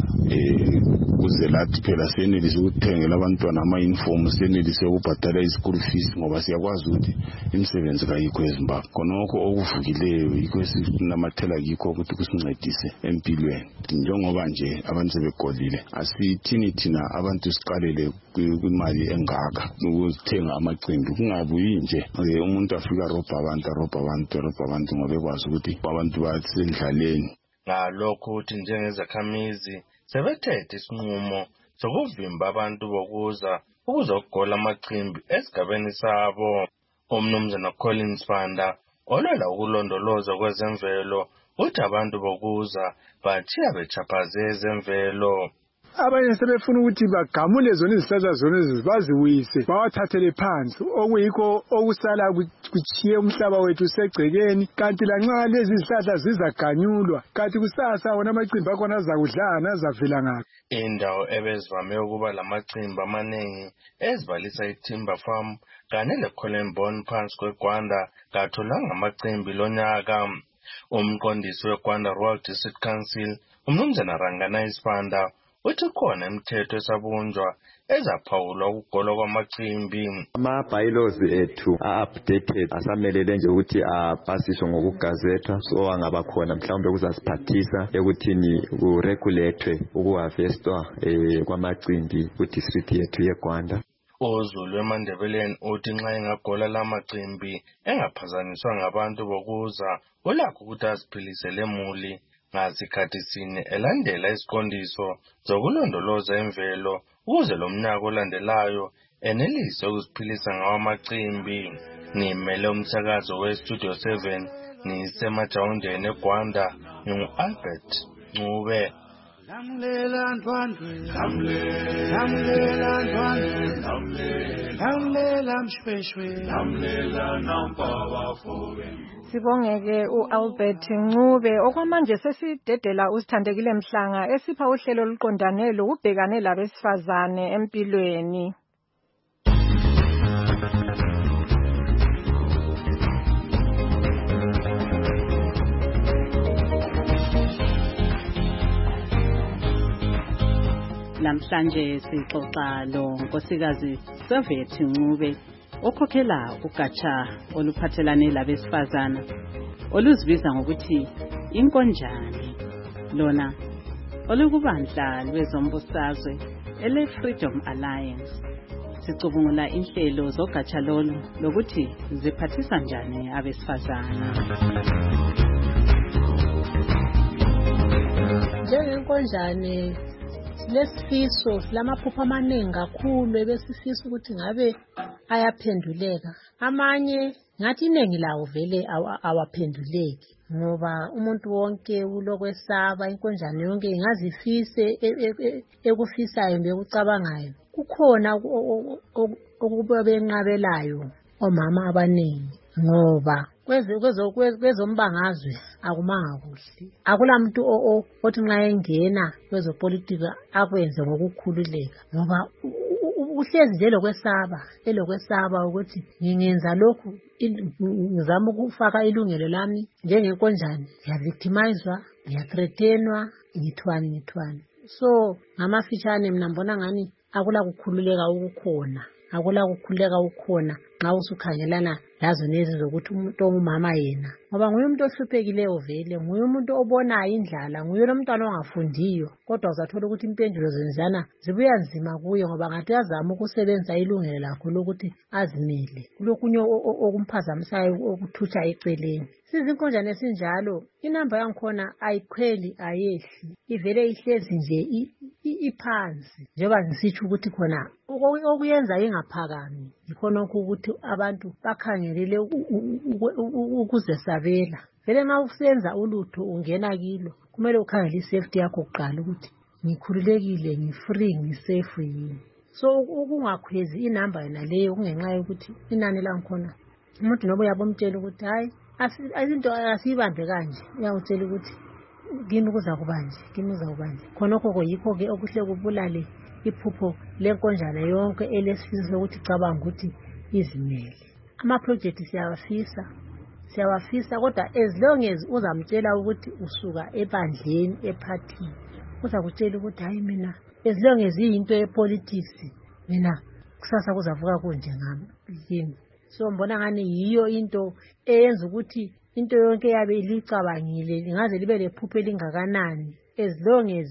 kuze lathi phela senelise ukuthengela abantwana ama-uniform, senelise ukubhadala i-school fees ngoba siyakwazi ukuthi imisebenzi kayikho eZimbabwe. Khonokho okuvukileyo yikho esinamathela kikho ukuthi kusincedise empilweni. Njengoba nje abantu sebegolile asithini thina abantu siqalele kwimali engaka ukuthenga amacimbi kungabuyi nje umuntu afika robha abantu ngoba ekwazi ukuthi abantu basendlaleni. Ngalokho uthi njengezakhamizi sebethethe isinqumo sokuvimba abantu bokuza ukuzogola amacimbi esigabeni sabo. Umnumzana Collins Banda olwela ukulondoloza kwezemvelo uthi abantu bokuza bathiya bechaphaze ezemvelo. Abanye sebefuna ukuthi bagamule zona izihlahla zona baziwise bawathathele phansi okuyikho okusala kuchiye umhlaba wethu usegcekeni kanti lanxa lezi zihlahla zizaganyulwa kanti kusasa wona amacimbi akhona azakudlana azavela ngaphi. Indawo ebezivame ukuba lamacimbi amaningi ezibalisa iTimber Farm kanye leCollenborn phansi kweGwanda katholanga amacimbi lonyaka. Umqondisi weGwanda Rural District Council umnumzana Rangana Isibanda uthi khona imithetho esabunjwa ezaphawulwa ukugolwa kwamacimbi. Ama-bylaws ethu a-updated asamelele nje ukuthi apasiswe ngokugazethwa so angaba khona mhlawumbe kuzasiphathisa ekuthini kuregulethwe ukuharvestwa kwamacimbi ku-district yethu yeGwanda. uZulu eMandebeleni uthi nxa engagola lamacimbi engaphazanyiswa ngabantu bokuza ulakho ukuthi aziphilise lemuli ngasikhathi sine elandela isiqondiso zokulondoloza imvelo ukuze lo mnyaka olandelayo enelise ukuziphilisa ngawo amacimbi. Ngimele umsakazo weStudio 7 nisemajawundeni eGwanda ngingu-Albert Ncube. Lamlela ndwandwe, lamlela ndwandwe, lamlela mshweshwe, lamlela nampaba fobe. Sibongeke uAlbert Ncube. Okwamanje sesidedela uSithandekile Mhlanga esipha uhlelo oluqondane lokubhekane labesifazane empilweni. Namhlanje sixoxa lo nkosikazi Soviet Ncube okhokhela ugatsha oluphathelane labesifazana oluzibiza ngokuthi inkonjane, lona olukubandla lwezombusazwe ele-Freedom Alliance. Sicubungula inhlelo zogatsha lolu lokuthi ziphathisa njani abesifazana. Njengenkonjane lesifiso lamaphupho amaningi kakhulu ebesifisa ukuthi ngabe ayaphenduleka. Amanye ngathi iningi lawo vele awaphenduleki ngoba umuntu wonke ulokwesaba, inkonjane yonke ingazifise ekufisayo bekucabangayo. Kukhona okubenqabelayo omama abaningi ngoba kwezombangazwe akumanga kuhle. Akula muntu othi nxa engena kwezopolitika akwenze ngokukhululeka ngoba uhlezi nje elokwesaba ukuthi ngingenza lokhu ngizama ukufaka ilungelo lami njengenkonjane, ngiyavictimizwa, ngiyathreatenwa, ngithwani. So ngamafitshane mina mbona ngani akula kukhululeka ukukhona nxa usukhangelana lazo nezi zokuthi umuntu ongumama yena, ngoba nguye umuntu ohluphekileyo vele, nguye umuntu obonayo indlala, nguye lomntwana ongafundiyo, kodwa uzathola ukuthi impendulo zenzana zibuya nzima kuye ngoba ngathi yazama ukusebenzisa ilungelo lakho lokuthi azimele kulokunye okumphazamisayo okuthutsha eceleni. Sizinkonjane esinjalo inamba yankhona ayikhweli ayehli, ivele ihlezi nje iphansi njengoba ngisitsho ukuthi khona okuyenza ingaphakami yikhona ukuthi abantu bakhangelele ukuzesabela. Vele nxa usenza ulutho ungena kilo kumele ukhangele isafety yakho kuqala ukuthi ngikhululekile, ngifree, ngisafe yini. So ukungakhwezi inamba yona leyo kungenxa yokuthi inani lankhona umuntu noba uyabomtshela ukuthi hayi izinto asiyibambe kanje, uyawutshela ukuthi kimi kuza kubanje. Khonokho yikho-ke okuhle kubulale iphupho lenkonjane yonke elesifiso sokuthi cabanga ukuthi izimele. Ama-project siyawafisa kodwa as long as uzamtshela ukuthi usuka ebandleni ephathini, uzakutshela ukuthi hayi mina as long as iyinto yepolitics mina kusasa kuzavuka kunje ngami. So mbona ngani yiyo into eyenza ukuthi into yonke yabe ilicabangile lingaze libe lephupho elingakanani as long as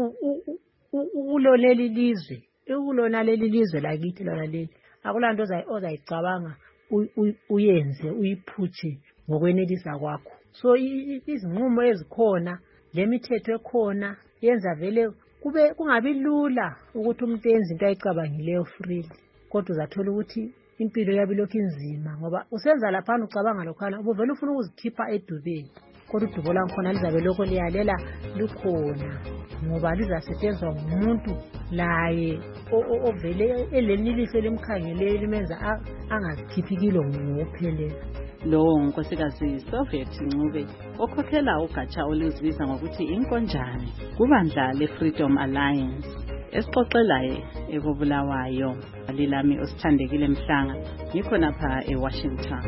ukulona leli lizwe lakithi lona leli akulanto ozayicabanga uyenze uyiphutshe ngokwenelisa kwakho. So izinqumo ezikhona, lemithetho ekhona yenza vele kungabi lula ukuthi umuntu enze into ayicabangileyo freely, kodwa uzathola ukuthi impilo yabe lokhu inzima ngoba usenza laphana ucabanga lokhana ubuvela ufuna ukuzikhipha edubeni, kodwa udubo lankhona lizabe lokho liyalela lukhona ngoba lizasetshenzwa ngumuntu laye ovele elenilise elimkhangeleyo limenza angazikhiphi kilo ngokuphelele. Lo nkosikazi Soviet Ncube okhokhela ugatsha oluzibiza ngokuthi inkonjane kubandla le-Freedom Alliance esixoxelayo ekubulawayo. Alilami osithandekile Mhlanga, ngikhona pha eWashington.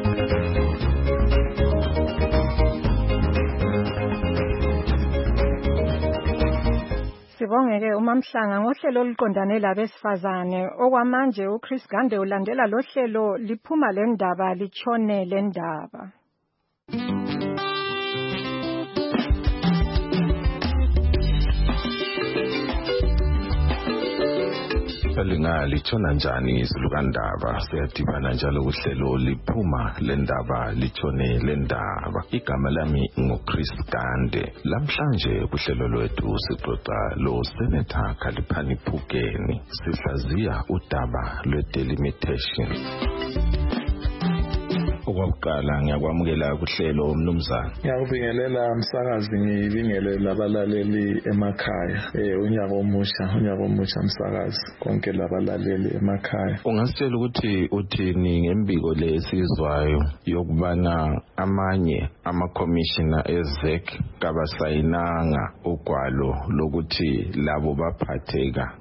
Sibongeke uMamhlanga ngohlelo oluqondane labesifazane. Okwamanje uChris Gande ulandela lo hlelo liphuma le ndaba litshone le ndaba. Litshona njani izilukandaba? Siyadibana njalo kuhlelo liphuma le ndaba litshone le ndaba. Igama lami nguChris Gande. Lamhlanje kuhlelo lwethu sixoxa lo Senator Khaliphani Phukeni, sihlaziya udaba lwe-delimitation. Okwakuqala ngiyakwamukela kuhlelo mnumzana. Ngiyakubingelela msakazi, ngibingelela abalaleli emakhaya. Unyaka omusha msakazi, konke labalaleli emakhaya. Ungasitshela ukuthi uthini ngembiko lesizwayo yokubana amanye ama-commissioner ezek kabasayinanga ugwalo lokuthi labo baphatheka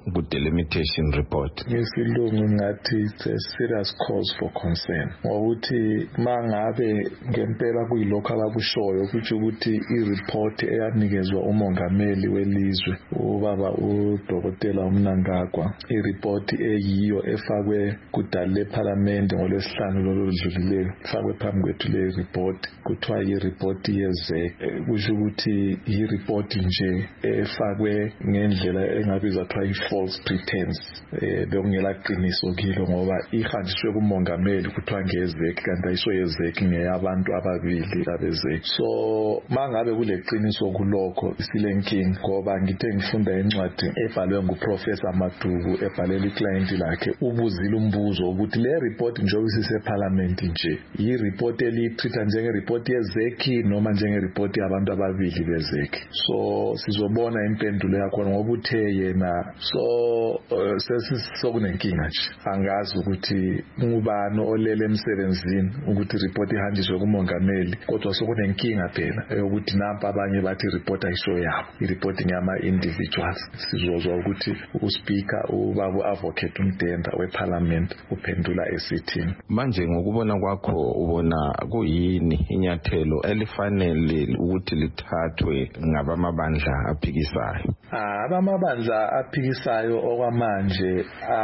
ku-delimitation report? Ngesilungu ngathi it's a serious cause for concern. Ngokuthi mangabe ngempela kuyilokho abakushoyo kuthi ukuthi i-report eyanikezwa umongameli welizwe ubaba uDokotela uMnangagwa i-report eyiyo efakwe kudala leParliament ngolwesihlanu loludlulileyo ifakwe phambi kwethu le report kuthiwa i-report yezek kusho ukuthi i-report nje efakwe ngendlela engabiza kuthiwa i-false pretense bekungela qiniso kilo ngoba ihanjiswe kumongameli kuthiwa ngezek kanti ayiso yezek ngeyabantu ababili abezek so mangabe kuleqiniso kulokho silenkingi ngoba ngithe ngifunda incwadi ebhalwe nguProfessor Maduku ebhalela iclient lakhe ubuzile umbuzo ukuthi le report njengoba isiseParliament nje i-report elitreata njenge-report yezeki noma njenge-report yabantu ababili bezeki so sizobona impendulo yakhona ngoba uthe yena so sokunenkinga nje angazi ukuthi ngubani olele emsebenzini ukuthi report ihanjiswe kumongameli kodwa sokunenkinga phela ukuthi nampa abanye bathi report ayisho yabo i-report ngiyama individuals sizozwa ukuthi uspeaker ubaba advocate uMdenda weParliament uphendula esithini manje ngokubona kwakho ubona kuyini inyathelo elifanele ukuthi lithathwe ngabamabandla aphikisayo abamabandla aphikisayo okwamanje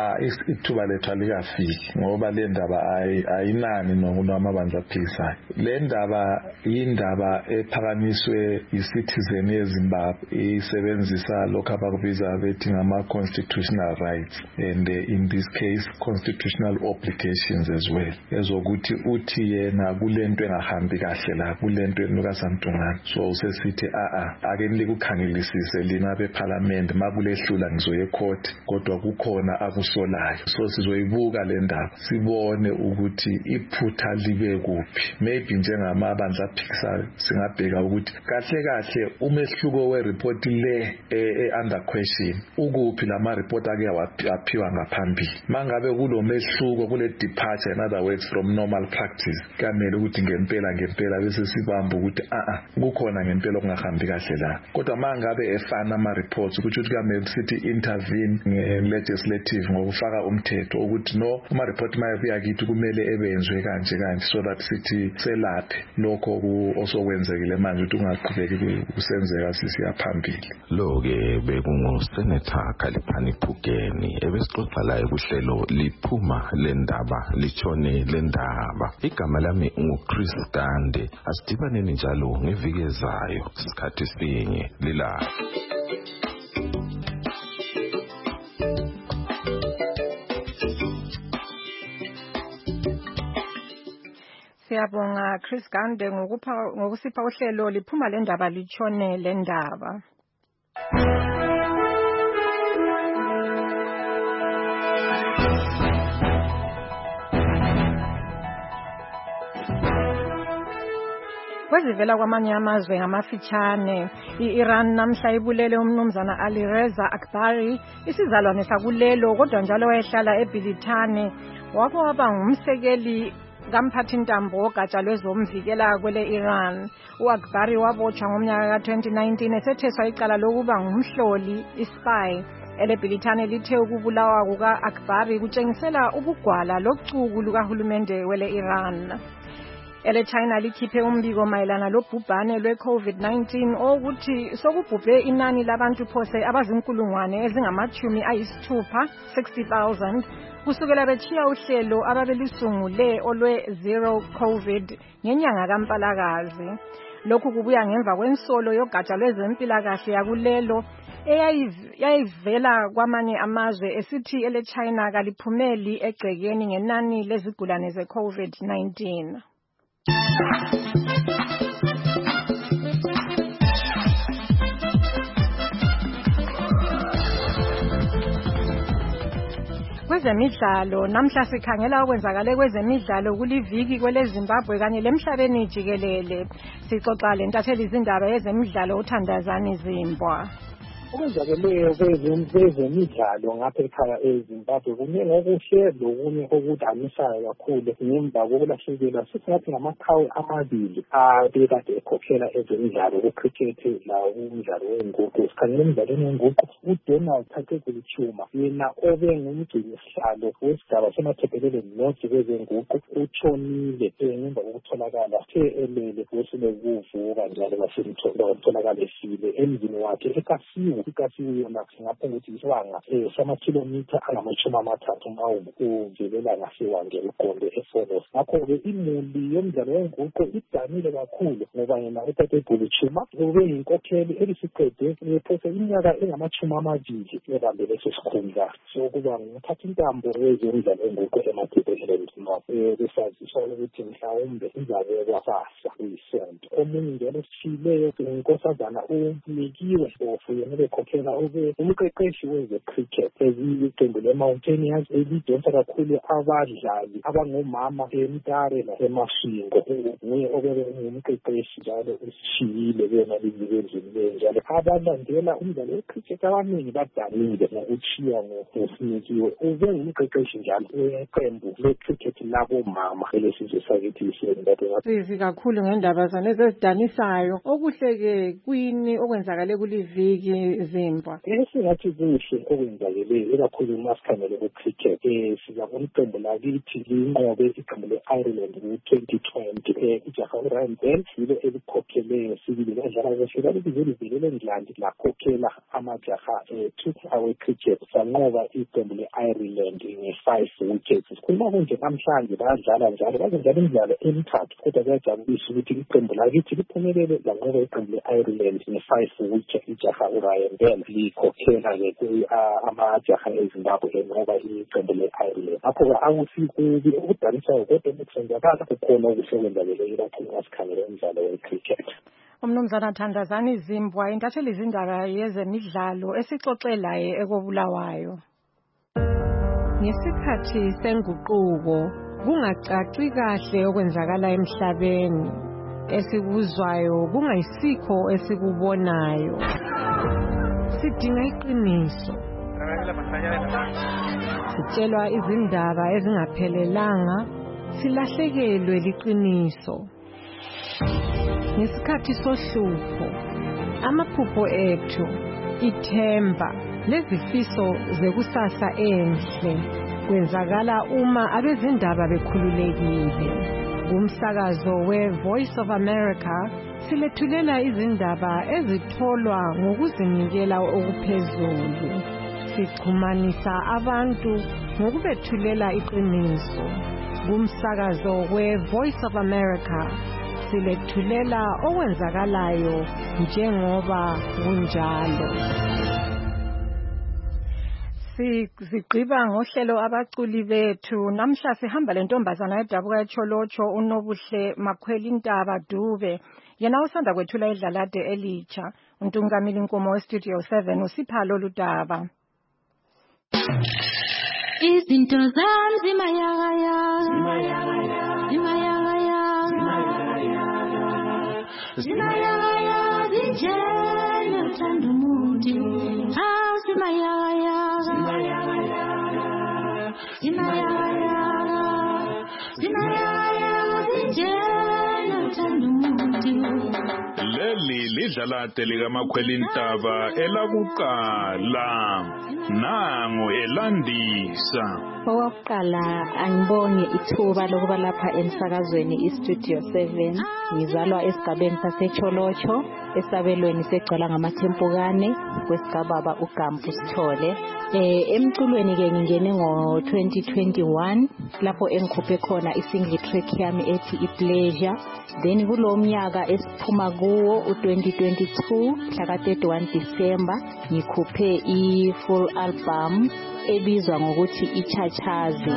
ithuba lethu alikafiki ngoba le ndaba ayinani nokunamabandla aphikisayo le ndaba yindaba ephakanyiswe i-citizen yeZimbabwe isebenzisa lokho abakubiza bethi ngama-constitutional rights and in this case constitutional obligations as well ezokuthi uthi yena kulento engahambi kahle la kulento enukaSantungane so usesithi ake nilikukhangelisise lina beParliament makulehlula ngizoye ecourt kodwa kukhona akusolayo so sizoyibuka le ndaba sibone ukuthi iphutha libe kuphi maybe njengamabandla aphikisayo singabheka ukuthi kahle umehluko wereport le under question ukuphi lama report ake aphiwa ngaphambili mangabe kulomehluko kule departure in other words from normal practice kamele ukuthi ngempela bese sibamba ukuthi kukhona ngempela okungahambi kahle la kodwa mangabe efana ama reports ukuthi kamele sithi intervene nge-legislative ngokufaka umthetho ukuthi no uma report mayabuya kithi kumele ebenzwe kanje so that sithi selaphe lokho osokwenzekile manje ukuthi ungaqhubeki kusenzeka sisiya phambili lo-ke bekunguSenator Khaliphani Phukeni ebesixoxa laye kuhlelo liphuma lendaba litshone lendaba igama lami nguChris Gande asidibaneni njalo ngeviki ezayo isikhathi sinye lila Siyabonga Chris Gande ngokusipha uhlelo liphuma lendaba litshone lendaba Kwezivela kwamanye amazwe ngamafitshane iIran namhla ibulele umnumzana Alireza Akbari isizalwane sakulelo kodwa njalo wayehlala eBilitane waba ngumsekeli kamphathintambo wogatsha lwezomvikela kwele Iran uAkbari wabotshwa ngomnyaka ka2019 esetheswa icala lokuba ngumhloli ispy eleBilitane lithe ukubulawa kuka-Akbari kutshengisela ubugwala lochuku lukahulumende wele Iran China likhiphe umbiko mayelana lobhubhane lwe-COVID-19 ukuthi sokubhubhe inani labantu phose abazinkulungwane ezingamachumi ayisithupha 60,000 kusukela betshiya uhlelo ababelusungule olwe-Zero COVID ngenyanga kaMpalakazi. Lokhu kubuya ngemva kwensolo yogatsha lwezempilakahle yakulelo eyayivela kwamanye amazwe esithi ele-China kaliphumeli egcekeni ngenani lezigulane ze-COVID-19. Kwezemidlalo namhla sikhangela okwenzakale kwezemidlalo kuliviki kweleZimbabwe kanye lemhlabeni jikelele. Sixoxa lentatheli izindaba yezemidlalo uThandazani Zimbwa. okwenzakeleyo kwezemidlalo ngapha ekhaya eZimbabwe kuningi okuhle lokunye okudanisayo kakhulu ngemva kokulahlekelwa sisingathi ngamaqhawe amabili abekade ekhokhela ezemidlalo ku-cricket umdlalo wenguqu. Sikhangela emidlalweni wenguqu uDonald Tatekeli Chuma yena obe ngumgcini sihlalo wesigaba semathebheleleni nonke kwezenguqu utshonile ngemva kokutholakala elele kwesile kuvuka njalo basemtholakala efile emzini wakhe ekasiwe yona ngapho ukuthi isibanga samakhilomitha angama-30 uvelela ngasewange uqonde eFolos. Ngakho-ke imuli yomdlalo wenguqu idanile kakhulu ngoba yena uTatekeli Chuma ube yinkokheli elisiqede phose iminyaka engama-20 ebambe leso sikhundla sokuba nguphathi intambo wezemidlalo wenguqu emathebheleleni besaziswa ukuthi mhlawumbe izabekwa sasa kuyisonto. Omunye njalo sifileyo inkosazana uNikiwe ofuyena bekhokhela ube umqeqeshi weze-cricket iqembu le-Mountaineers elidonsa kakhulu abadlali abangomama eMtare naseMasvingo. Nguye obebe ngumqeqeshi njalo usishiyile bena lizibenzini njalo abalandela umdlalo we-cricket abaningi badanile ngokuchiya ngoSinikiwe ube ngumqeqeshi njalo weqembu le-cricket labomama elesizwe sakithi iSimbabwe. Sizi kakhulu ngendaba zona ezidanisayo. Okuhle-ke kwini okwenzakale kuliviki Zimbabwe? Esingathi kuhle okwenzakele ikakhulu masikhangele ku-cricket sizabona iqembu lakithi linqobe iqembu le-Ireland ku-2020 ijaha uRyan Bell yilo elikhokheleyo sibili ladlala kahle lalibize livelele eNgilandi lakhokhela amajaha awe-cricket sanqoba iqembu le-Ireland nge-5 wickets. Sikhuluma kunje namhlanje bayadlala njalo bazodlala imidlalo emithathu kodwa kuyajabulisa ukuthi iqembu lakithi liphumelele lanqoba iqembu le-Ireland nge-5 wickets ijaha uRyan Bell likhokhela-ke amajaha eZimbabwe enqoba iqembu le-Ireland. Ngakho-ke akusikhubi okudanisayo kodwa ukusenzakala kukhona okusekwenzakele lapho ngasikhangela umdlalo we-cricket. Umnumzana Thandazani Zimbwa intatheli izindaba yezemidlalo esixoxelaye ekobulawayo. Ngesikhathi senguquko kungacaci kahle okwenzakala emhlabeni, esikuzwayo kungayisikho esikubonayo. Sidinga iqiniso. Sitshelwa izindaba ezingaphelelanga, silahlekelwe liqiniso. Ngesikhathi sohlupho, amaphupho ethu, ithemba, lezifiso zekusasa enhle kwenzakala uma abezindaba bekhululekile. Kumsakazo we-Voice of America silethulela izindaba ezitholwa ngokuzinikela okuphezulu. Sixhumanisa abantu ngokubethulela iqiniso. Kumsakazo we-Voice of America silethulela okwenzakalayo njengoba kunjalo. Sigqiba ngohlelo abaculi bethu. Namhla sihamba lentombazana edabuka eCholocho uNobuhle Makhwelintaba Dube. Yena usanda kwethula idlalade elitsha. Untungamili Nkomo we-Studio 7 uSiphalo Ludaba. Izinto zami zimayagaya zijele uthanda umuntu zimayagaya zijele uthanda umuntu. Leli lidlalade likaMakhwelintaba elakuqala nangu elandisa. Owakuqala angibonge ithuba lokuba lapha emsakazweni iStudio 7. Ngizalwa esigabeni saseCholocho esabelweni segcwala ngamathempukane kwesigababa uGampu Sithole. Emculweni ke ngingene ngo-2021 lapho engikhuphe khona i-single track yami ethi iPleasure. Then kulo mnyaka esiphuma kuwo u-2022 mhla ka-31 December ngikhuphe i-full album ebizwa ngokuthi iChachazi.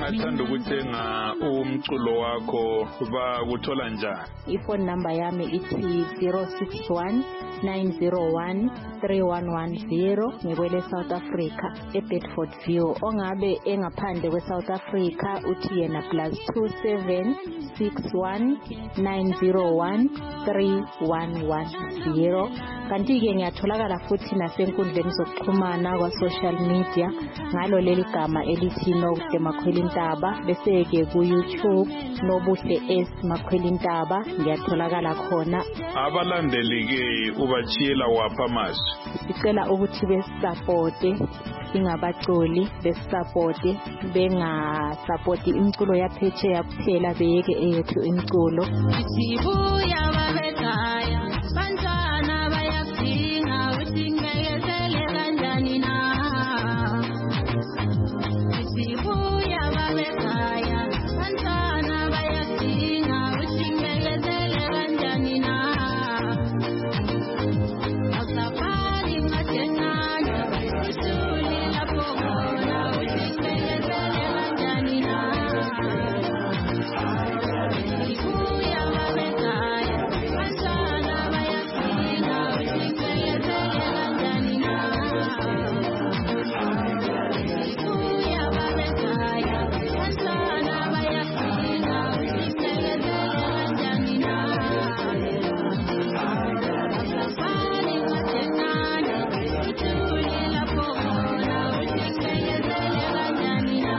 abangathanda ukuthenga umculo wakho bakuthola njani? Ifone number yami ithi 061 901 3110 ngikwele South Africa eBedfordville. Ongabe engaphandle kweSouth Africa uthi yena +27 61 901 3110. Kanti ke ngiyatholakala futhi nasenkundleni zokuxhumana kwa social media ngalo leli gama elithi Nobuhle Makhwelintaba, bese ke ku YouTube Nobuhle S Makhwelintaba ngiyatholakala khona. Abalandeli ke ubachiyela wapha manje? Sicela ukuthi besupporte ingabaculi, besupporte bengasupporti imculo yaphetsheya kuphela, beyeke eyethu imculo. Sibuya babethaya bantwana bayadinga ukuthi ngiyezele kanjani na. Sibuya babethaya bantwana bayadinga ukuthi ngiyezele kanjani na. Asafari mathenana usuli lapho khona ukuthi ngiyezele kanjani na. Sibuya babethaya bantwana bayadinga ukuthi ngiyezele kanjani na. Sibuya babethaya bantwana bayadinga ukuthi ngiyezele kanjani na. Asafari mathenana usuli lapho khona ukuthi ngiyezele kanjani na.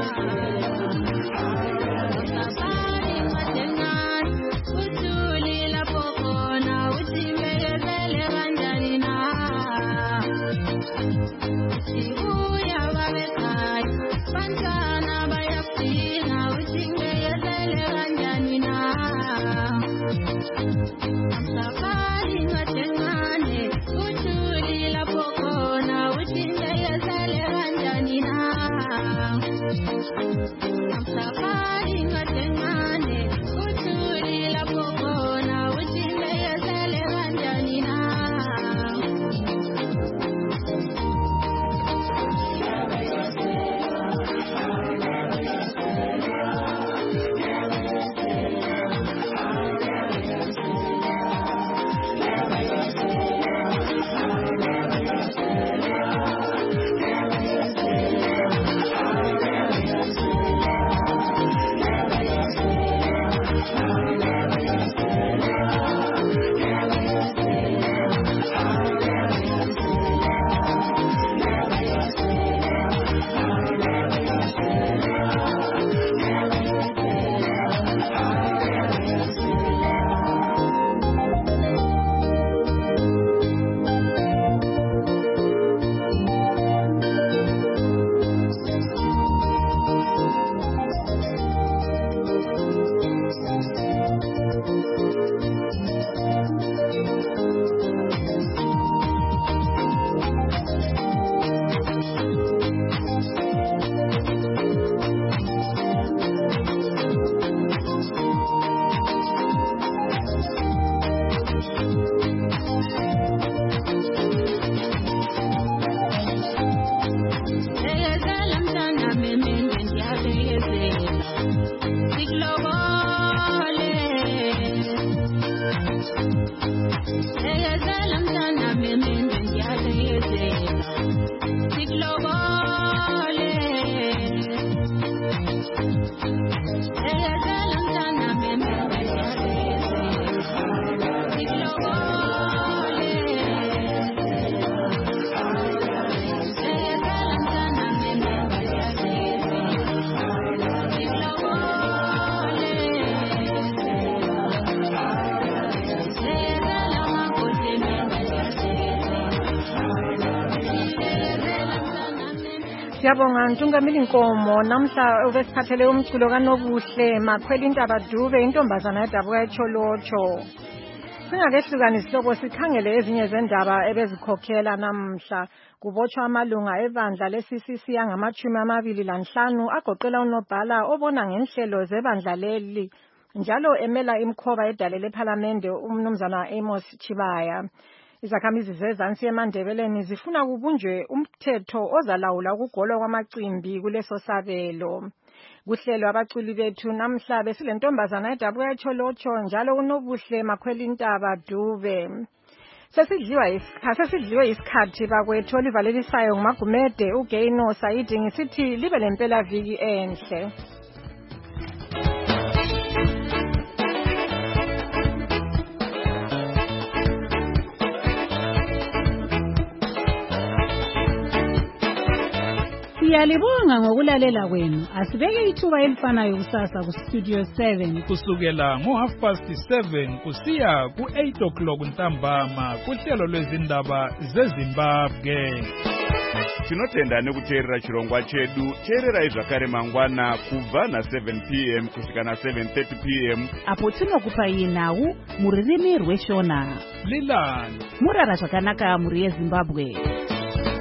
Asafari mathenana usuli lapho khona ukuthi ngiyezele kanjani na. Sibuya babethaya bantwana bayadinga ukuthi ngiyezele kanjani na. Asafari mathenana usuli lapho khona ukuthi ngiyezele kanjani na. Asafari mathenana usuli lapho khona ukuthi ngiyezele kanjani na. Ngiyezela mntana memende ngiyabeyezela sikulobole. Ngiyezela mntana memende ngiyabeyezela sikulobole. Ngiyezela mntana memende ngiyabeyezela sikulobole. Siyabonga Ntungamili Nkomo, namhla ubesiphathele umculo kaNobuhle Makhwelintaba Dube, intombazana edabuka eCholocho. Singakehlukani isihlobo sikhangele ezinye zendaba ebezikhokhela namhla. Kubotshwa amalunga ebandla le-CCC angama-25 agoqela unobhala obona ngenhlelo zebandla leli, njalo emela imkhoba edale lephalamende umnumzana Amos Chibaya. Izakhamizi zezansi eMandebeleni zifuna kubunjwe umthetho ozalawula ukugolwa kwamacimbi kuleso sabelo. Kuhlelo abaculi bethu namhla besilentombazana edabuka eTsholotsho njalo uNobuhle Makhwelintaba Dube. Sesidliwe isikhathi bakwethu olivalelisayo nguMagumede uGeino Saidi ngisithi libe lempela viki enhle. Siyalibonga ngokulalela kwenu. Asibeke ithuba elifanayo kusasa ku Studio 7 kusukela ngo7:30 kusiya ku8 ntambama kuhlelo lwezindaba zeZimbabwe. Tinotenda nekuteerera chirongwa chedu. Teerera zvakare mangwana kubva na7 p.m. kusvika na7:30 p.m. apo tinokupa nhau muririmi rweShona. Lilani murara zvakanaka muri yeZimbabwe.